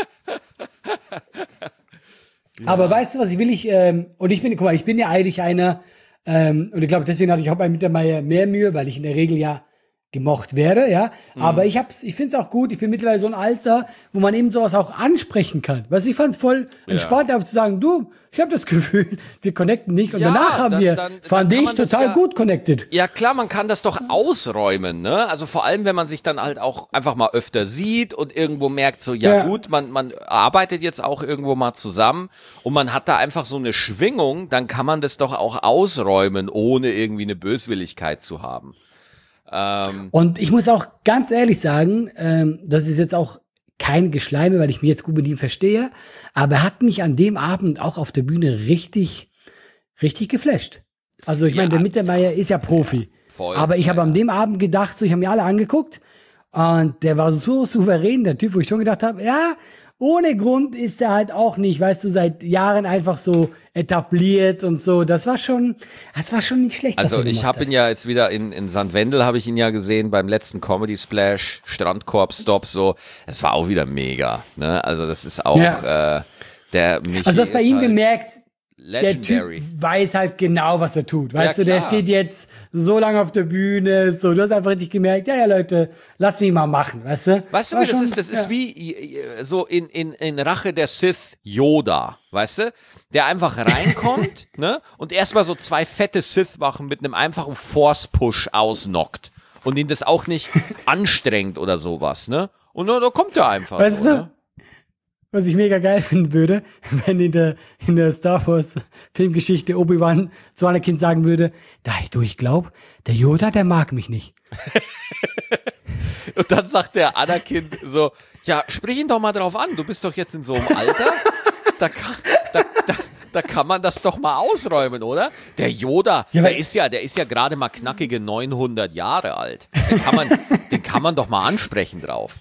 Ja. Aber weißt du was, ich will ich, ähm, und ich bin, guck mal, ich bin ja eigentlich einer, ähm, und ich glaube, deswegen hatte ich auch bei Mittermeier mehr Mühe, weil ich in der Regel ja gemocht werde, ja. Mhm. Aber ich hab's, ich find's auch gut, ich bin mittlerweile so ein Alter, wo man eben sowas auch ansprechen kann. Weißt du, ich fand's voll entspannt, ja. einfach zu sagen, du, ich habe das Gefühl, wir connecten nicht. Und ja, danach haben dann, wir, dann, fand dann ich, total ja, gut connected. Ja klar, man kann das doch ausräumen, ne? Also vor allem, wenn man sich dann halt auch einfach mal öfter sieht und irgendwo merkt so, ja, ja. gut, man, man arbeitet jetzt auch irgendwo mal zusammen und man hat da einfach so eine Schwingung, dann kann man das doch auch ausräumen, ohne irgendwie eine Böswilligkeit zu haben. Ähm, und ich muss auch ganz ehrlich sagen, ähm, das ist jetzt auch kein Geschleime, weil ich mich jetzt gut mit ihm verstehe, aber er hat mich an dem Abend auch auf der Bühne richtig, richtig geflasht. Also ich ja, meine, der Mittermeier ist ja Profi, voll, aber ich habe ja. an dem Abend gedacht, so ich habe mir alle angeguckt und der war so souverän, der Typ, wo ich schon gedacht habe, ja, ohne Grund ist er halt auch nicht, weißt du, seit Jahren einfach so etabliert und so. Das war schon, das war schon nicht schlecht. Also ich habe ihn ja jetzt wieder in, in Sankt Wendel, habe ich ihn ja gesehen beim letzten Comedy Splash, Strandkorb Stop, so. Es war auch wieder mega, ne? Also das ist auch, ja. äh, der Michi Also du hast bei ihm halt gemerkt, legendary. Der Typ weiß halt genau, was er tut. Weißt ja, du, der steht jetzt so lange auf der Bühne, so, du hast einfach richtig gemerkt, ja, ja, Leute, lass mich mal machen, weißt du? Weißt du, wie das ist? Das ja. ist wie so in, in, in Rache der Sith Yoda, weißt du? Der einfach reinkommt, ne? Und erstmal so zwei fette Sith-Wachen mit einem einfachen Force-Push ausnockt. Und ihn das auch nicht anstrengt oder sowas, ne? Und da, da kommt er einfach. Weißt so, du? Ne? Was ich mega geil finden würde, wenn in der, in der Star Wars Filmgeschichte Obi-Wan zu Anakin sagen würde, da, du, ich glaube, der Yoda, der mag mich nicht. Und dann sagt der Anakin so, ja, sprich ihn doch mal drauf an, du bist doch jetzt in so einem Alter, da kann, da, da, da kann man das doch mal ausräumen, oder? Der Yoda, ja, der ist ja, der ist ja gerade mal knackige neunhundert Jahre alt. Den kann man, den kann man doch mal ansprechen drauf.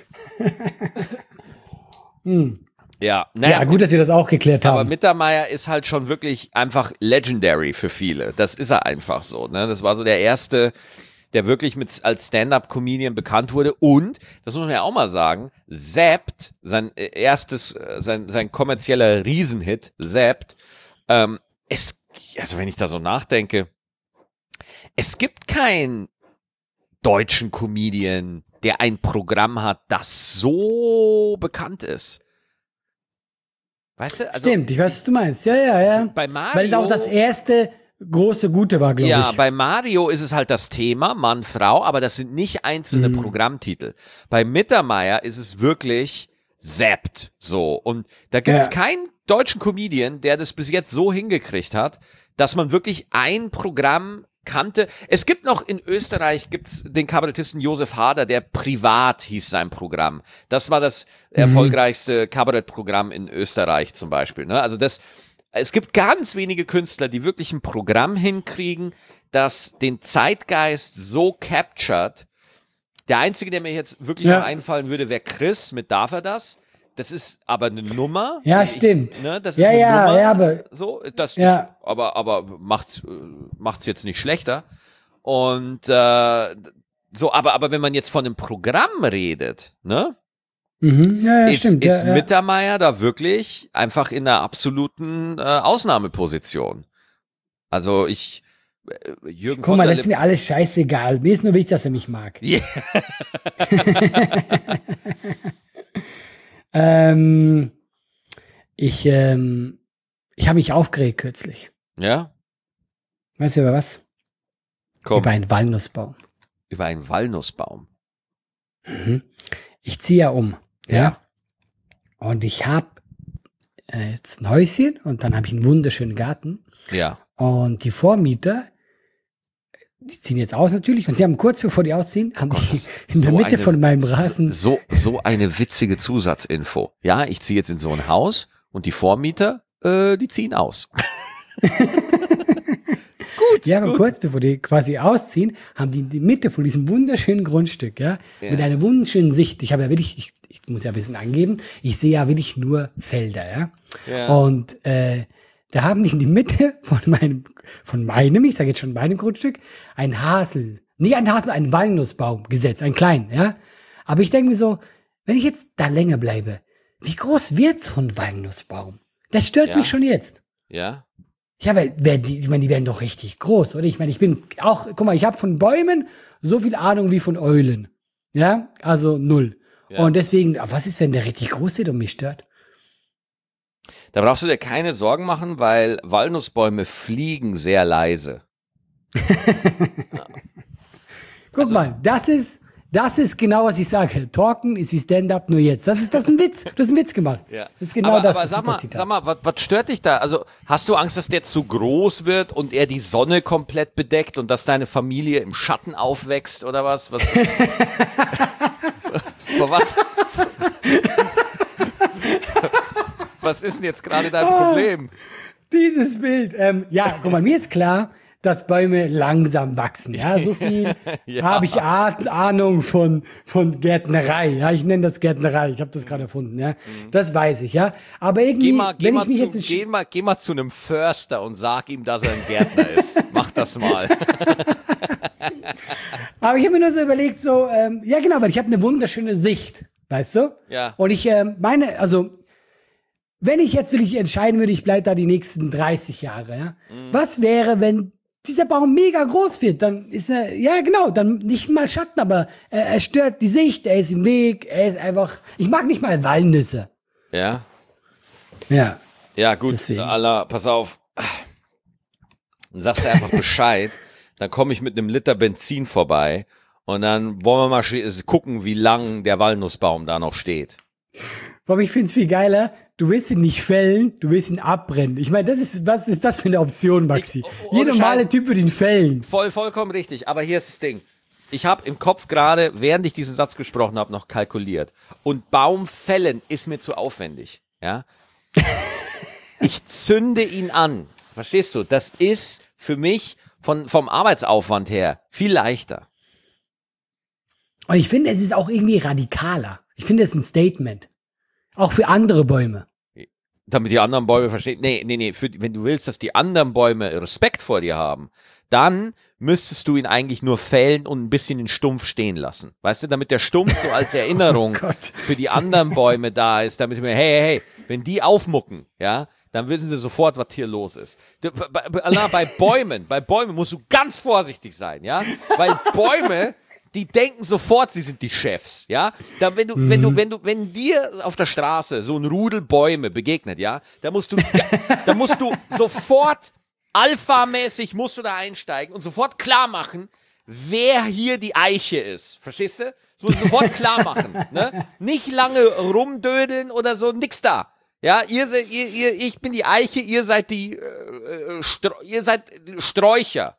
Hm. Ja, naja, ja, gut, dass wir das auch geklärt haben. Aber Mittermeier ist halt schon wirklich einfach legendary für viele. Das ist er einfach so. Ne? Das war so der erste, der wirklich mit, als Stand-Up-Comedian bekannt wurde. Und, das muss man ja auch mal sagen, Zapped, sein erstes, sein, sein kommerzieller Riesenhit, Zapped, ähm, es, also wenn ich da so nachdenke, es gibt keinen deutschen Comedian, der ein Programm hat, das so bekannt ist. Weißt du? Also, stimmt, ich weiß, was du meinst. Ja, ja, ja. Bei Mario, weil es auch das erste große Gute war, glaube ja, ich. Ja, bei Mario ist es halt das Thema, Mann, Frau, aber das sind nicht einzelne mhm. Programmtitel. Bei Mittermeier ist es wirklich Zapped, so. Und da gibt es ja. keinen deutschen Comedian, der das bis jetzt so hingekriegt hat, dass man wirklich ein Programm kannte. Es gibt noch in Österreich gibt's den Kabarettisten Josef Hader, der Privat hieß sein Programm. Das war das mhm. erfolgreichste Kabarettprogramm in Österreich zum Beispiel. Ne? Also das, es gibt ganz wenige Künstler, die wirklich ein Programm hinkriegen, das den Zeitgeist so captured. Der einzige, der mir jetzt wirklich ja. noch einfallen würde, wäre Chris mit Darf er das? Das ist aber eine Nummer. Ja, ich, stimmt. Ne, das ist ja, eine ja, Nummer. Ja, aber, so, das ja. ist, aber, aber macht's, macht's jetzt nicht schlechter. Und äh, so, aber, aber wenn man jetzt von einem Programm redet, ne, mhm. ja, ja, ist, stimmt, ist ja, ja. Mittermeier da wirklich einfach in einer absoluten äh, Ausnahmeposition. Also ich äh, Jürgen Guck von mal, der das ist Lippe. mir alles scheißegal. Mir ist nur wichtig, dass er mich mag. Yeah. ähm, ich ähm, ich habe mich aufgeregt kürzlich. Ja, Weißt du über was? komm, Über einen Walnussbaum. über einen Walnussbaum. Ich ziehe ja um. Ja. Ja. Und ich habe äh, jetzt ein Häuschen und dann habe ich einen wunderschönen Garten. Ja. Und die Vormieter, die ziehen jetzt aus natürlich. Und die haben kurz bevor die ausziehen, haben die das- in der so Mitte eine- von meinem Rasen. So, so eine witzige Zusatzinfo. Ja, ich ziehe jetzt in so ein Haus und die Vormieter, äh, die ziehen aus. Gut, Ja, aber gut. kurz bevor die quasi ausziehen, haben die in die Mitte von diesem wunderschönen Grundstück, ja, Ja. mit einer wunderschönen Sicht. Ich habe ja wirklich, ich, ich muss ja ein bisschen angeben, ich sehe ja wirklich nur Felder, ja. Ja. Und äh, da haben die in die Mitte von meinem, von meinem, ich sage jetzt schon meinem Grundstück, ein Hasel, nicht ein Hasel, ein Walnussbaum gesetzt, ein kleinen, ja. Aber ich denke mir so, wenn ich jetzt da länger bleibe, wie groß wird so ein Walnussbaum? Das stört Ja. mich schon jetzt. Ja. Ja, weil wer die, ich meine, die werden doch richtig groß, oder? Ich meine, ich bin auch, guck mal, ich habe von Bäumen so viel Ahnung wie von Eulen. Ja, also null. Ja. Und deswegen, was ist, wenn der richtig groß wird und mich stört? Da brauchst du dir keine Sorgen machen, weil Walnussbäume fliegen sehr leise. Guck Also- mal, das ist, das ist genau, was ich sage. Talken ist wie Stand-up, nur jetzt. Das ist, das ist ein Witz. Du hast einen Witz gemacht. Ja. Das ist genau aber, das. aber das sag super mal, Zitat. sag mal, was, was stört dich da? Also hast du Angst, dass der zu groß wird und er die Sonne komplett bedeckt und dass deine Familie im Schatten aufwächst oder was? Was? Vor was? Was ist denn jetzt gerade dein Problem? Dieses Bild. Ähm, ja, guck mal, mir ist klar, dass Bäume langsam wachsen. Ja, so viel Ja. habe ich Ah- Ahnung von, von Gärtnerei. Ja, ich nenne das Gärtnerei. Ich habe das gerade erfunden. Ja, das weiß ich. Ja, aber irgendwie, Geh mal, geh, wenn mal ich mich zu, jetzt geh, mal, geh mal zu einem Förster und sag ihm, dass er ein Gärtner ist. Mach das mal. Aber ich habe mir nur so überlegt, so, ähm, ja genau, weil ich habe eine wunderschöne Sicht, weißt du? Ja. Und ich ähm, meine, also, wenn ich jetzt wirklich entscheiden würde, ich bleibe da die nächsten dreißig Jahre, ja? Mhm. Was wäre, wenn dieser Baum mega groß wird? Dann ist er, ja genau, dann nicht mal Schatten, aber er, er stört die Sicht, er ist im Weg, er ist einfach, ich mag nicht mal Walnüsse. Ja. Ja. Ja, gut, Deswegen. Allah, pass auf. Dann sagst du einfach Bescheid, dann komme ich mit einem Liter Benzin vorbei und dann wollen wir mal sch- gucken, wie lang der Walnussbaum da noch steht. Aber ich finde es viel geiler, du willst ihn nicht fällen, du willst ihn abbrennen. Ich meine, das ist, was ist das für eine Option, Maxi? Ich- oh- ohne Jeder normale Scheiß. Typ würde ihn fällen. Voll, vollkommen richtig, aber hier ist das Ding. Ich habe im Kopf gerade, während ich diesen Satz gesprochen habe, noch kalkuliert. Und Baum fällen ist mir zu aufwendig. Ja? Ich zünde ihn an. Verstehst du? Das ist für mich von, vom Arbeitsaufwand her viel leichter. Und ich finde, es ist auch irgendwie radikaler. Ich finde, es ist ein Statement. Auch für andere Bäume. Damit die anderen Bäume verstehen. Nee, nee, nee. Für, wenn du willst, dass die anderen Bäume Respekt vor dir haben, dann müsstest du ihn eigentlich nur fällen und ein bisschen den Stumpf stehen lassen. Weißt du, damit der Stumpf so als Erinnerung Oh Gott. für die anderen Bäume da ist, damit wir, hey, hey, hey, wenn die aufmucken, ja, dann wissen sie sofort, was hier los ist. Du, bei, bei, Allah, bei Bäumen, bei Bäumen musst du ganz vorsichtig sein, ja, weil Bäume, die denken sofort, sie sind die Chefs, ja. Da, wenn du, wenn du, wenn du, wenn dir auf der Straße so ein Rudel Bäume begegnet, ja, da musst du, da musst du sofort alphamäßig musst du da einsteigen und sofort klar machen, wer hier die Eiche ist. Verstehst du? Das musst du sofort klar machen. Ne? Nicht lange rumdödeln oder so, nix da. Ja, ihr seid, ihr, ihr, ich bin die Eiche, ihr seid die, äh, Stro- ihr seid Sträucher.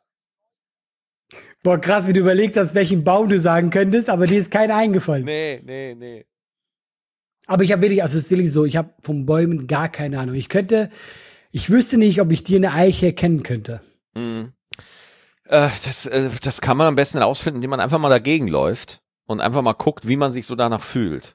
Boah, krass, wie du überlegt hast, welchen Baum du sagen könntest, aber dir ist keiner eingefallen. Nee, nee, nee. Aber ich habe wirklich, also es ist wirklich so, ich habe von Bäumen gar keine Ahnung. Ich könnte, ich wüsste nicht, ob ich dir eine Eiche erkennen könnte. Mhm. Äh, das, äh, das kann man am besten herausfinden, indem man einfach mal dagegen läuft und einfach mal guckt, wie man sich so danach fühlt.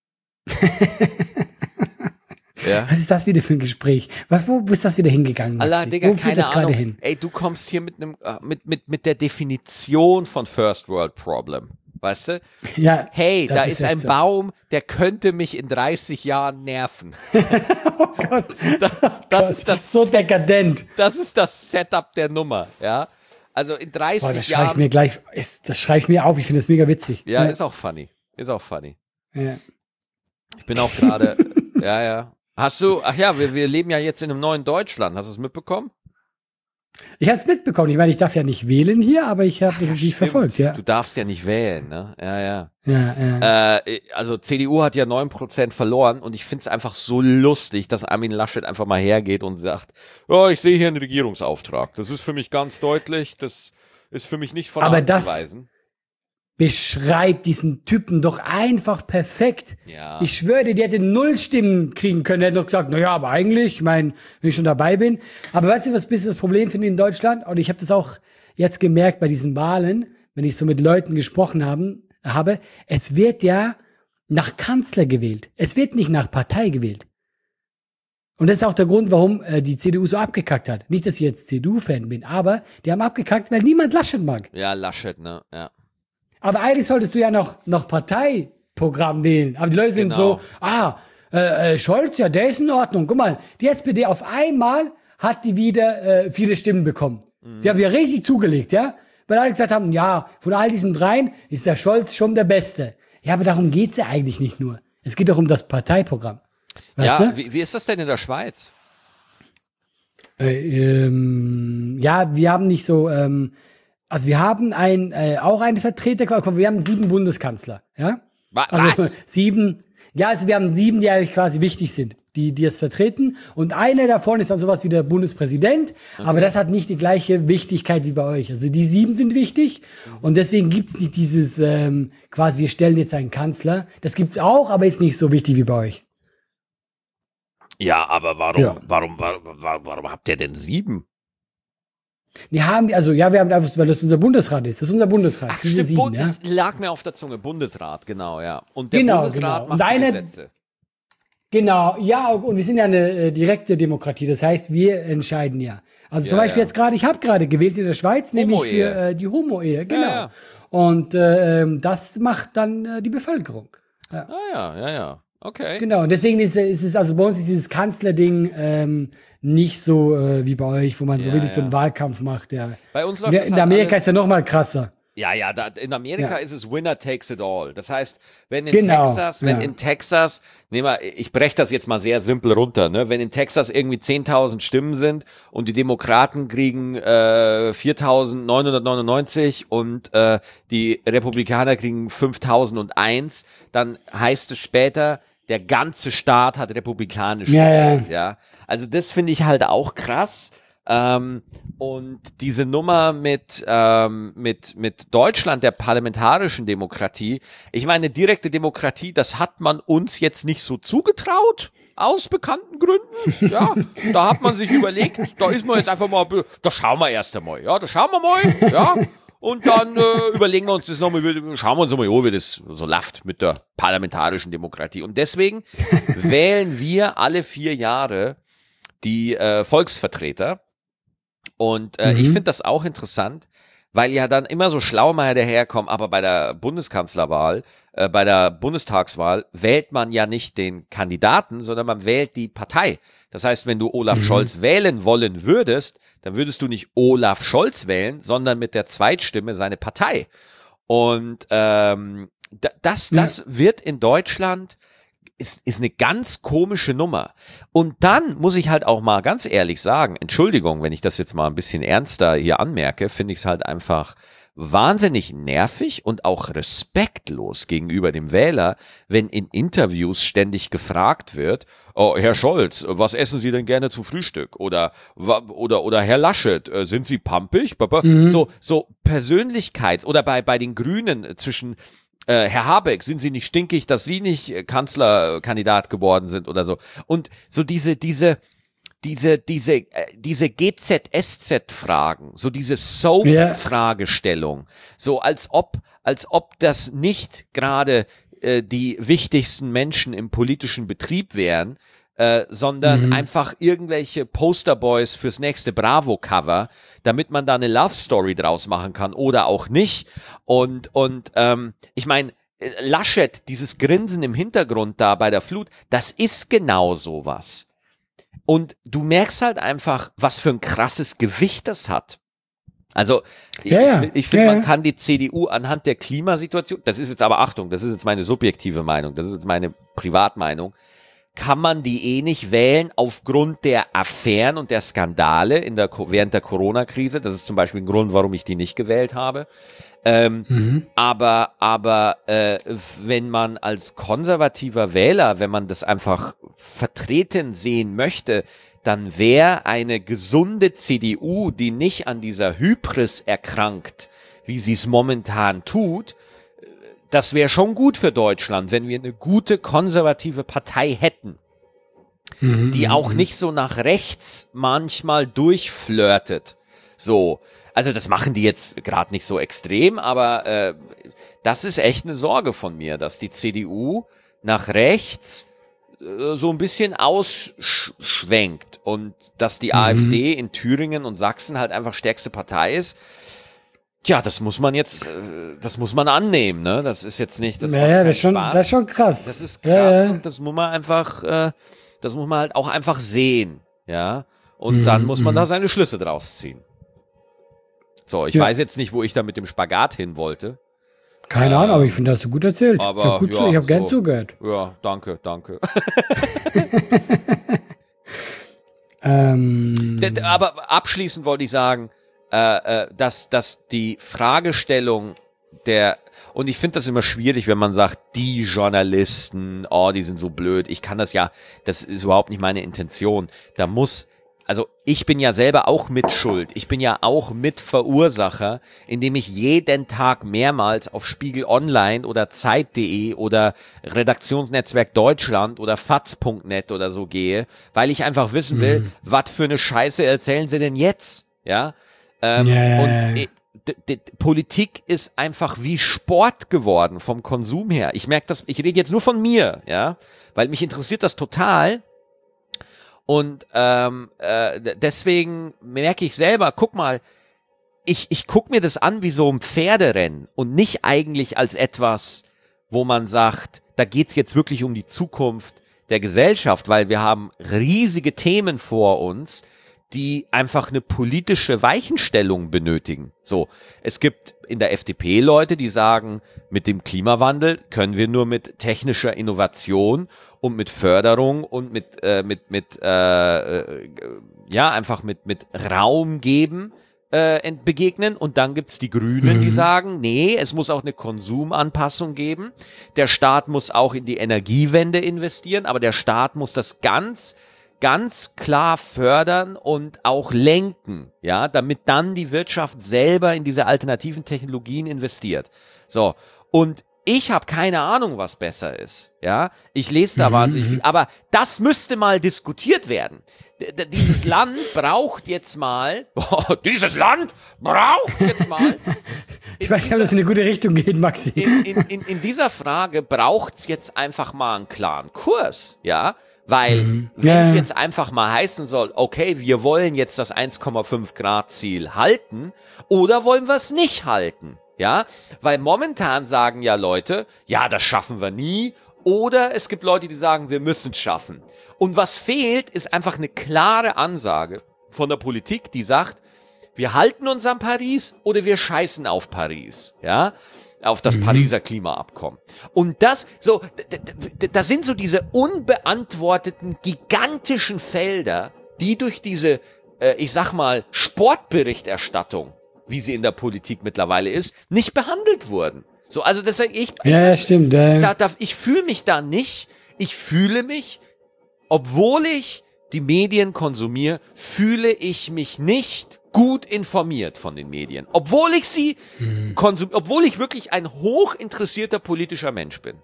Ja. Was ist das wieder für ein Gespräch? Was, wo, wo ist das wieder hingegangen, Maxi? Allah, Digga, wo führt keine das gerade Ahnung. hin? Ey, du kommst hier mit einem, äh, mit, mit, mit der Definition von First World Problem. Weißt du? Ja, Hey, das da ist ist echt ein so. Baum, der könnte mich in dreißig Jahren nerven. Oh Gott. Das, das, ist das, So dekadent. das ist das Setup der Nummer, ja. Also in dreißig Boah, das schreibe ich Jahren. mir gleich, ist, das schreibe ich mir auf, ich finde das mega witzig. Ja, ist auch funny. Ist auch funny. Ja. Ich bin auch gerade, ja, ja. Hast du, ach ja, wir, wir leben ja jetzt in einem neuen Deutschland. Hast du es mitbekommen? Ich habe es mitbekommen. Ich meine, ich darf ja nicht wählen hier, aber ich habe das natürlich Stimmt. verfolgt, ja. Du darfst ja nicht wählen, ne? Ja, ja. Ja, ja. Äh, also C D U hat ja neun Prozent verloren und ich finde es einfach so lustig, dass Armin Laschet einfach mal hergeht und sagt, oh, ich sehe hier einen Regierungsauftrag. Das ist für mich ganz deutlich, das ist für mich nicht von Aber der Hand das- zu weisen. Beschreibt diesen Typen doch einfach perfekt. Ja. Ich schwöre dir, die hätte null Stimmen kriegen können. Er hätte doch gesagt, naja, aber eigentlich, ich meine, wenn ich schon dabei bin. Aber weißt du, was ein bisschen das Problem finde in Deutschland? Und ich habe das auch jetzt gemerkt bei diesen Wahlen, wenn ich so mit Leuten gesprochen haben, habe, es wird ja nach Kanzler gewählt. Es wird nicht nach Partei gewählt. Und das ist auch der Grund, warum äh, die C D U so abgekackt hat. Nicht, dass ich jetzt C D U-Fan bin, aber die haben abgekackt, weil niemand Laschet mag. Ja, Laschet, ne? Ja. Aber eigentlich solltest du ja noch, noch Parteiprogramm wählen. Aber die Leute sind Genau. so, ah, äh, äh, Scholz, ja, der ist in Ordnung. Guck mal, die S P D auf einmal hat die wieder äh, viele Stimmen bekommen. Mhm. Die haben ja richtig zugelegt, ja? Weil alle gesagt haben, ja, von all diesen dreien ist der Scholz schon der Beste. Ja, aber darum geht's ja eigentlich nicht nur. Es geht doch um das Parteiprogramm. Weißt Ja, du? wie, wie ist das denn in der Schweiz? Äh, ähm, ja, wir haben nicht so, ähm, also wir haben ein, äh, auch einen Vertreter, guck, wir haben sieben Bundeskanzler, ja? Wa- Also was? sieben, ja, also wir haben sieben, die eigentlich quasi wichtig sind, die, die es vertreten. Und einer davon ist dann sowas wie der Bundespräsident, aber das hat nicht die gleiche Wichtigkeit wie bei euch. Also die sieben sind wichtig und deswegen gibt's nicht dieses, ähm, quasi, wir stellen jetzt einen Kanzler. Das gibt's auch, aber ist nicht so wichtig wie bei euch. Ja, aber warum, Ja. warum, warum, warum, warum habt ihr denn sieben? Die haben, also ja, wir haben einfach, weil das unser Bundesrat ist. Das ist unser Bundesrat. Ach, diese stimmt, sieben, Bund, ja. das lag mir auf der Zunge. Bundesrat, genau, ja. Und der Genau, Bundesrat genau. Und macht die eine- Gesetze. Genau, ja, und wir sind ja eine äh, direkte Demokratie, das heißt, wir entscheiden ja. Also Ja, zum Beispiel ja. jetzt gerade, ich habe gerade gewählt in der Schweiz, nämlich für Homo-Ehe. äh, die Homo-Ehe, genau. ja. Und äh, ähm, das macht dann äh, die Bevölkerung. Ah ja, ja, ja. Okay. Genau, und deswegen ist, ist es, also bei uns ist dieses Kanzlerding ähm, nicht so äh, wie bei euch, wo man so Ja, wirklich so ja. einen Wahlkampf macht. Ja. Bei uns In, läuft der- das in halt Amerika alles, ist ja noch mal krasser. Ja, ja, da, in Amerika Ja. ist es Winner takes it all. Das heißt, wenn in Genau, Texas, wenn ja. in Texas, nehmen wir, ich breche das jetzt mal sehr simpel runter, ne? Wenn in Texas irgendwie zehntausend Stimmen sind und die Demokraten kriegen äh, viertausendneunhundertneunundneunzig und äh, die Republikaner kriegen fünftausendeins, dann heißt es später, der ganze Staat hat republikanisch Ja, ja. gewählt, ja. Also das finde ich halt auch krass. Ähm, und diese Nummer mit, ähm, mit, mit Deutschland, der parlamentarischen Demokratie, ich meine, direkte Demokratie, das hat man uns jetzt nicht so zugetraut, aus bekannten Gründen. Ja, da hat man sich überlegt, da ist man jetzt einfach mal, da schauen wir erst einmal, ja, da schauen wir mal, ja. Und dann äh, überlegen wir uns das nochmal, schauen wir uns nochmal an, wie das so läuft mit der parlamentarischen Demokratie. Und deswegen wählen wir alle vier Jahre die äh, Volksvertreter. Und äh, Mhm. ich finde das auch interessant, weil ja dann immer so Schlaumeier daherkommen, aber bei der Bundeskanzlerwahl, äh, bei der Bundestagswahl wählt man ja nicht den Kandidaten, sondern man wählt die Partei. Das heißt, wenn du Olaf Mhm. Scholz wählen wollen würdest, dann würdest du nicht Olaf Scholz wählen, sondern mit der Zweitstimme seine Partei. Und ähm, da- das, das wird in Deutschland ist, ist eine ganz komische Nummer. Und dann muss ich halt auch mal ganz ehrlich sagen, Entschuldigung, wenn ich das jetzt mal ein bisschen ernster hier anmerke, finde ich es halt einfach wahnsinnig nervig und auch respektlos gegenüber dem Wähler, wenn in Interviews ständig gefragt wird, oh, Herr Scholz, was essen Sie denn gerne zum Frühstück? Oder, wa- oder, oder Herr Laschet, äh, sind Sie pampig? Papa? So, so Persönlichkeit oder bei, bei den Grünen zwischen Äh, Herr Habeck, sind Sie nicht stinkig, dass Sie nicht äh, Kanzlerkandidat geworden sind oder so? Und so diese, diese, diese, diese, äh, diese G Z S Z-Fragen, so diese Soap-Fragestellung, so als ob, als ob das nicht gerade äh, die wichtigsten Menschen im politischen Betrieb wären, äh, sondern Mhm. einfach irgendwelche Posterboys fürs nächste Bravo-Cover, damit man da eine Love-Story draus machen kann oder auch nicht. Und, und ähm, ich meine, äh, Laschet, dieses Grinsen im Hintergrund da bei der Flut, das ist genau sowas. Und du merkst halt einfach, was für ein krasses Gewicht das hat. Also Ja, ja. ich, ich finde, Ja, man ja. kann die C D U anhand der Klimasituation, das ist jetzt aber Achtung, das ist jetzt meine subjektive Meinung, das ist jetzt meine Privatmeinung, kann man die eh nicht wählen aufgrund der Affären und der Skandale in der, Co- während der Corona-Krise. Das ist zum Beispiel ein Grund, warum ich die nicht gewählt habe. Ähm, Mhm. Aber, aber äh, wenn man als konservativer Wähler, wenn man das einfach vertreten sehen möchte, dann wäre eine gesunde C D U, die nicht an dieser Hybris erkrankt, wie sie es momentan tut, das wäre schon gut für Deutschland, wenn wir eine gute konservative Partei hätten, Mhm. die auch nicht so nach rechts manchmal durchflirtet. So, also das machen die jetzt gerade nicht so extrem, aber äh, das ist echt eine Sorge von mir, dass die C D U nach rechts äh, so ein bisschen ausschwenkt und dass die Mhm. AfD in Thüringen und Sachsen halt einfach stärkste Partei ist. Tja, das muss man jetzt, äh, das muss man annehmen, ne? Das ist jetzt nicht, das Ja, macht ja, keinen das ist schon, Spaß. das ist schon krass. Das ist krass Ja, ja. und das muss man einfach, äh, das muss man halt auch einfach sehen, ja. Und dann muss man da seine Schlüsse draus ziehen. So, ich Ja. weiß jetzt nicht, wo ich da mit dem Spagat hin wollte. Keine Ahnung, aber ich finde, das hast du gut erzählt. aber ich habe gut ja, zu, ich habe gern so. zugehört. Ja, danke, danke. Ähm, D- d- Aber abschließend wollte ich sagen, äh, äh, dass, dass die Fragestellung der, und ich finde das immer schwierig, wenn man sagt, die Journalisten, oh, die sind so blöd. Ich kann das ja, das ist überhaupt nicht meine Intention. Da muss, also ich bin ja selber auch mitschuld. Ich bin ja auch Mitverursacher, indem ich jeden Tag mehrmals auf Spiegel Online oder Zeit punkt de oder Redaktionsnetzwerk Deutschland oder faz punkt net oder so gehe, weil ich einfach wissen will, Mhm. was für eine Scheiße erzählen sie denn jetzt? Ja. Ähm, Ja, ja, und ja. äh, d- d- Politik ist einfach wie Sport geworden vom Konsum her. Ich merke das, ich rede jetzt nur von mir, ja, weil mich interessiert das total. Und ähm, äh, d- deswegen merke ich selber, guck mal, ich, ich gucke mir das an wie so ein Pferderennen und nicht eigentlich als etwas, wo man sagt, da geht's jetzt wirklich um die Zukunft der Gesellschaft, weil wir haben riesige Themen vor uns, die einfach eine politische Weichenstellung benötigen. So, es gibt in der F D P Leute, die sagen, mit dem Klimawandel können wir nur mit technischer Innovation und mit Förderung und mit äh, mit mit äh, äh, ja einfach mit mit Raum geben äh, ent- begegnen. Und dann gibt's die Grünen, die sagen, nee, es muss auch eine Konsumanpassung geben. Der Staat muss auch in die Energiewende investieren, aber der Staat muss das ganz ganz klar fördern und auch lenken, ja, damit dann die Wirtschaft selber in diese alternativen Technologien investiert. So, und ich habe keine Ahnung, was besser ist, ja. Ich lese da wahnsinnig viel, aber das müsste mal diskutiert werden. D d- dieses Land braucht jetzt mal, oh, dieses Land braucht jetzt mal. ich weiß nicht, ob das in eine gute Richtung geht, Maxi. In, in, in, in dieser Frage braucht's jetzt einfach mal einen klaren Kurs, ja. Weil, Mhm. wenn Ja, es ja. jetzt einfach mal heißen soll, okay, wir wollen jetzt das eins Komma fünf Grad Ziel halten oder wollen wir es nicht halten, ja? Weil momentan sagen ja Leute, ja, das schaffen wir nie, oder es gibt Leute, die sagen, wir müssen es schaffen. Und was fehlt, ist einfach eine klare Ansage von der Politik, die sagt, wir halten uns an Paris oder wir scheißen auf Paris, ja? Auf das Pariser Klimaabkommen. Und das, so, d- d- d- das sind so diese unbeantworteten, gigantischen Felder, die durch diese, äh, ich sag mal, Sportberichterstattung, wie sie in der Politik mittlerweile ist, nicht behandelt wurden. So, also das ich, Ja, ja, stimmt. Ja. da, da, ich fühle mich da nicht, ich fühle mich, obwohl ich die Medien konsumiere, fühle ich mich nicht gut informiert von den Medien. Obwohl ich sie konsum, obwohl ich wirklich ein hochinteressierter politischer Mensch bin.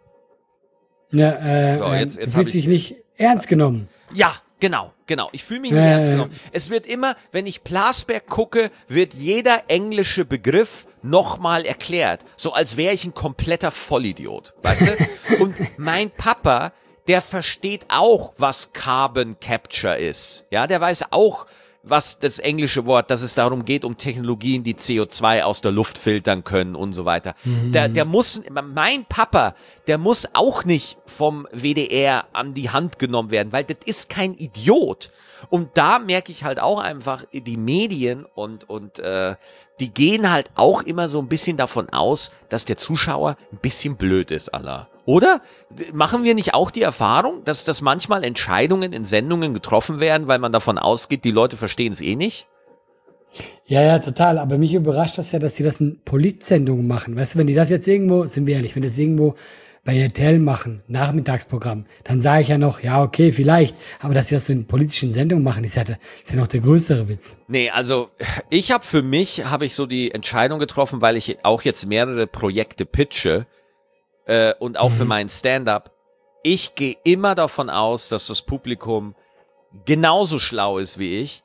Ja, äh, So, äh, jetzt- jetzt du hab fühlst ich- dich nicht ernst genommen. Ja, genau, genau. Ich fühle mich nicht Ja, ernst ja, genommen. Es wird immer, wenn ich Plasberg gucke, wird jeder englische Begriff nochmal erklärt. So als wäre ich ein kompletter Vollidiot. Weißt du? Und mein Papa, der versteht auch, was Carbon Capture ist. Ja, der weiß auch, was das englische Wort, dass es darum geht, um Technologien, die C O zwei aus der Luft filtern können und so weiter. Mhm. Der, der muss, mein Papa, der muss auch nicht vom W D R an die Hand genommen werden, weil das ist kein Idiot. Und da merke ich halt auch einfach, die Medien und, und äh, die gehen halt auch immer so ein bisschen davon aus, dass der Zuschauer ein bisschen blöd ist, Allah. Oder? Machen wir nicht auch die Erfahrung, dass, dass manchmal Entscheidungen in Sendungen getroffen werden, weil man davon ausgeht, die Leute verstehen es eh nicht? Ja, ja, total. Aber mich überrascht das ja, dass sie das in Politsendungen machen. Weißt du, wenn die das jetzt irgendwo, sind wir ehrlich, wenn das irgendwo bei R T L machen, Nachmittagsprogramm, dann sage ich ja noch, ja, okay, vielleicht. Aber dass sie das so in politischen Sendungen machen, ist ja, der, ist ja noch der größere Witz. Nee, also ich habe für mich, habe ich so die Entscheidung getroffen, weil ich auch jetzt mehrere Projekte pitche, Äh, und auch mhm. für meinen Stand-up, ich gehe immer davon aus, dass das Publikum genauso schlau ist wie ich.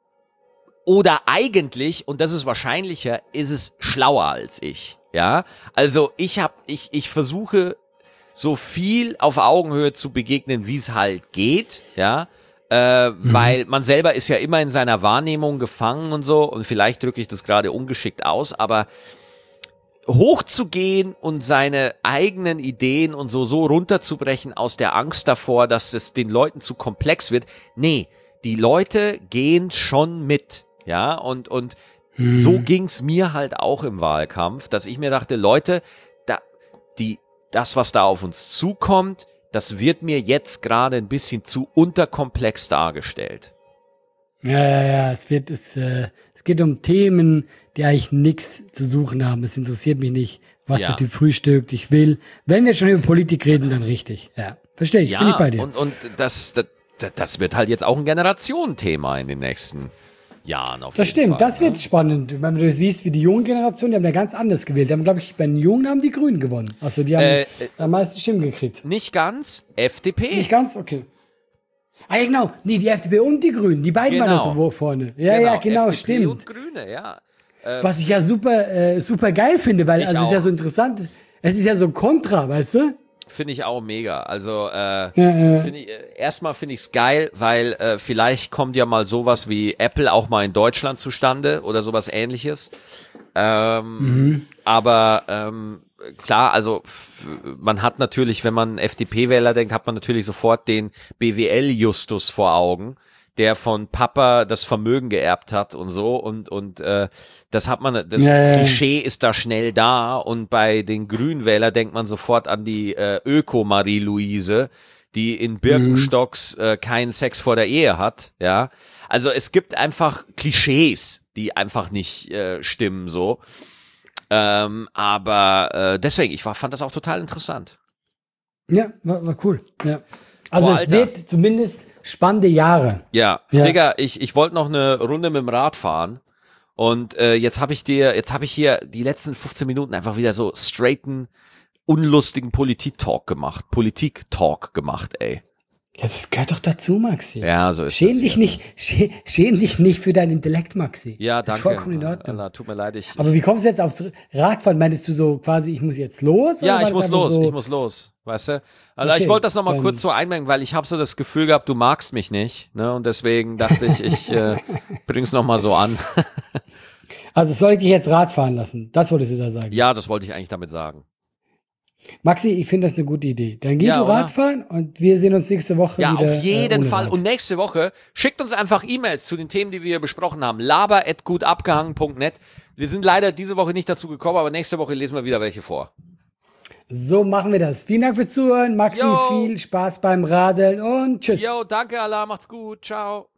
Oder eigentlich, und das ist wahrscheinlicher, ist es schlauer als ich. Ja, also ich habe, ich, ich versuche so viel auf Augenhöhe zu begegnen, wie es halt geht. Ja, äh, mhm. weil man selber ist ja immer in seiner Wahrnehmung gefangen und so. Und vielleicht drücke ich das gerade ungeschickt aus, aber hochzugehen und seine eigenen Ideen und so, so runterzubrechen aus der Angst davor, dass es den Leuten zu komplex wird. Nee, die Leute gehen schon mit, ja, und, und hm. so ging's mir halt auch im Wahlkampf, dass ich mir dachte, Leute, da, die, das, was da auf uns zukommt, das wird mir jetzt gerade ein bisschen zu unterkomplex dargestellt. Ja, ja, ja, es wird, es, äh, es geht um Themen, die eigentlich nichts zu suchen haben. Es interessiert mich nicht, was ja. der Typ frühstückt. Ich will, wenn wir schon über Politik reden, dann richtig. Ja, verstehe ich, ja, bin ich bei dir. Und, und das, das, das wird halt jetzt auch ein Generationenthema in den nächsten Jahren. Auf das jeden stimmt, Fall, das wird ne? spannend. Wenn du siehst, wie die jungen Generationen, die haben ja ganz anders gewählt. Die haben, glaube ich, bei den Jungen haben die Grünen gewonnen. Also die haben äh, äh, am meisten Stimmen gekriegt. Nicht ganz, F D P. Nicht ganz, okay. Ah ja, genau. Nee, die F D P und die Grünen, die beiden genau. waren da so vorne. Ja, genau. ja, genau, F D P stimmt. Und Grüne, ja. Ähm, Was ich ja super, äh, super geil finde, weil also es ist ja so interessant, es ist ja so kontra, weißt du? Finde ich auch mega. Also äh, ja, ja. Find ich, äh, erstmal finde ich es geil, weil äh, vielleicht kommt ja mal sowas wie Apple auch mal in Deutschland zustande oder sowas Ähnliches. Ähm, mhm. Aber ähm, klar, also f- man hat natürlich, wenn man F D P-Wähler denkt, hat man natürlich sofort den B W L-Justus vor Augen, der von Papa das Vermögen geerbt hat und so und und äh, das hat man, das ja, ja. Klischee ist da schnell da und bei den Grünwähler denkt man sofort an die äh, Öko-Marie-Louise, die in Birkenstocks äh, keinen Sex vor der Ehe hat, ja. Also es gibt einfach Klischees, die einfach nicht äh, stimmen so. Ähm, aber äh, deswegen, ich war, fand das auch total interessant. Ja, war, war cool, ja. Also Boah, es Alter. wird zumindest spannende Jahre. Ja, Ja. Digga, ich, ich wollte noch eine Runde mit dem Rad fahren und äh, jetzt habe ich dir, jetzt habe ich hier die letzten fünfzehn Minuten einfach wieder so straighten, unlustigen Politik-Talk gemacht, Politik-Talk gemacht, ey. Ja, das gehört doch dazu, Maxi. Ja, so ist schäm das, dich ja. nicht, schäm, schäm dich nicht für deinen Intellekt, Maxi. Ja, das danke. ist vollkommen in Ordnung. Allah, tut mir leid, ich, Aber wie kommst du jetzt aufs Radfahren? Meinst du so quasi, ich muss jetzt los? ja, oder war ich das muss einfach los, so, ich muss los, weißt du? Also Okay, ich wollte das nochmal dann- kurz so einmerken, weil ich habe so das Gefühl gehabt, du magst mich nicht, ne? Und deswegen dachte ich, ich äh, bring's nochmal so an. Also soll ich dich jetzt Rad fahren lassen? Das wolltest du da sagen. Ja, das wollte ich eigentlich damit sagen. Maxi, ich finde das eine gute Idee. Dann geh Ja, du oder? Radfahren und wir sehen uns nächste Woche Ja, wieder. auf jeden äh, ohne Fall. Rad. Und nächste Woche schickt uns einfach E-Mails zu den Themen, die wir besprochen haben. laber at gutabgehangen punkt net. Wir sind leider diese Woche nicht dazu gekommen, aber nächste Woche lesen wir wieder welche vor. So machen wir das. Vielen Dank fürs Zuhören. Maxi, Jo. viel Spaß beim Radeln und tschüss. Jo, danke Allah, macht's gut, ciao.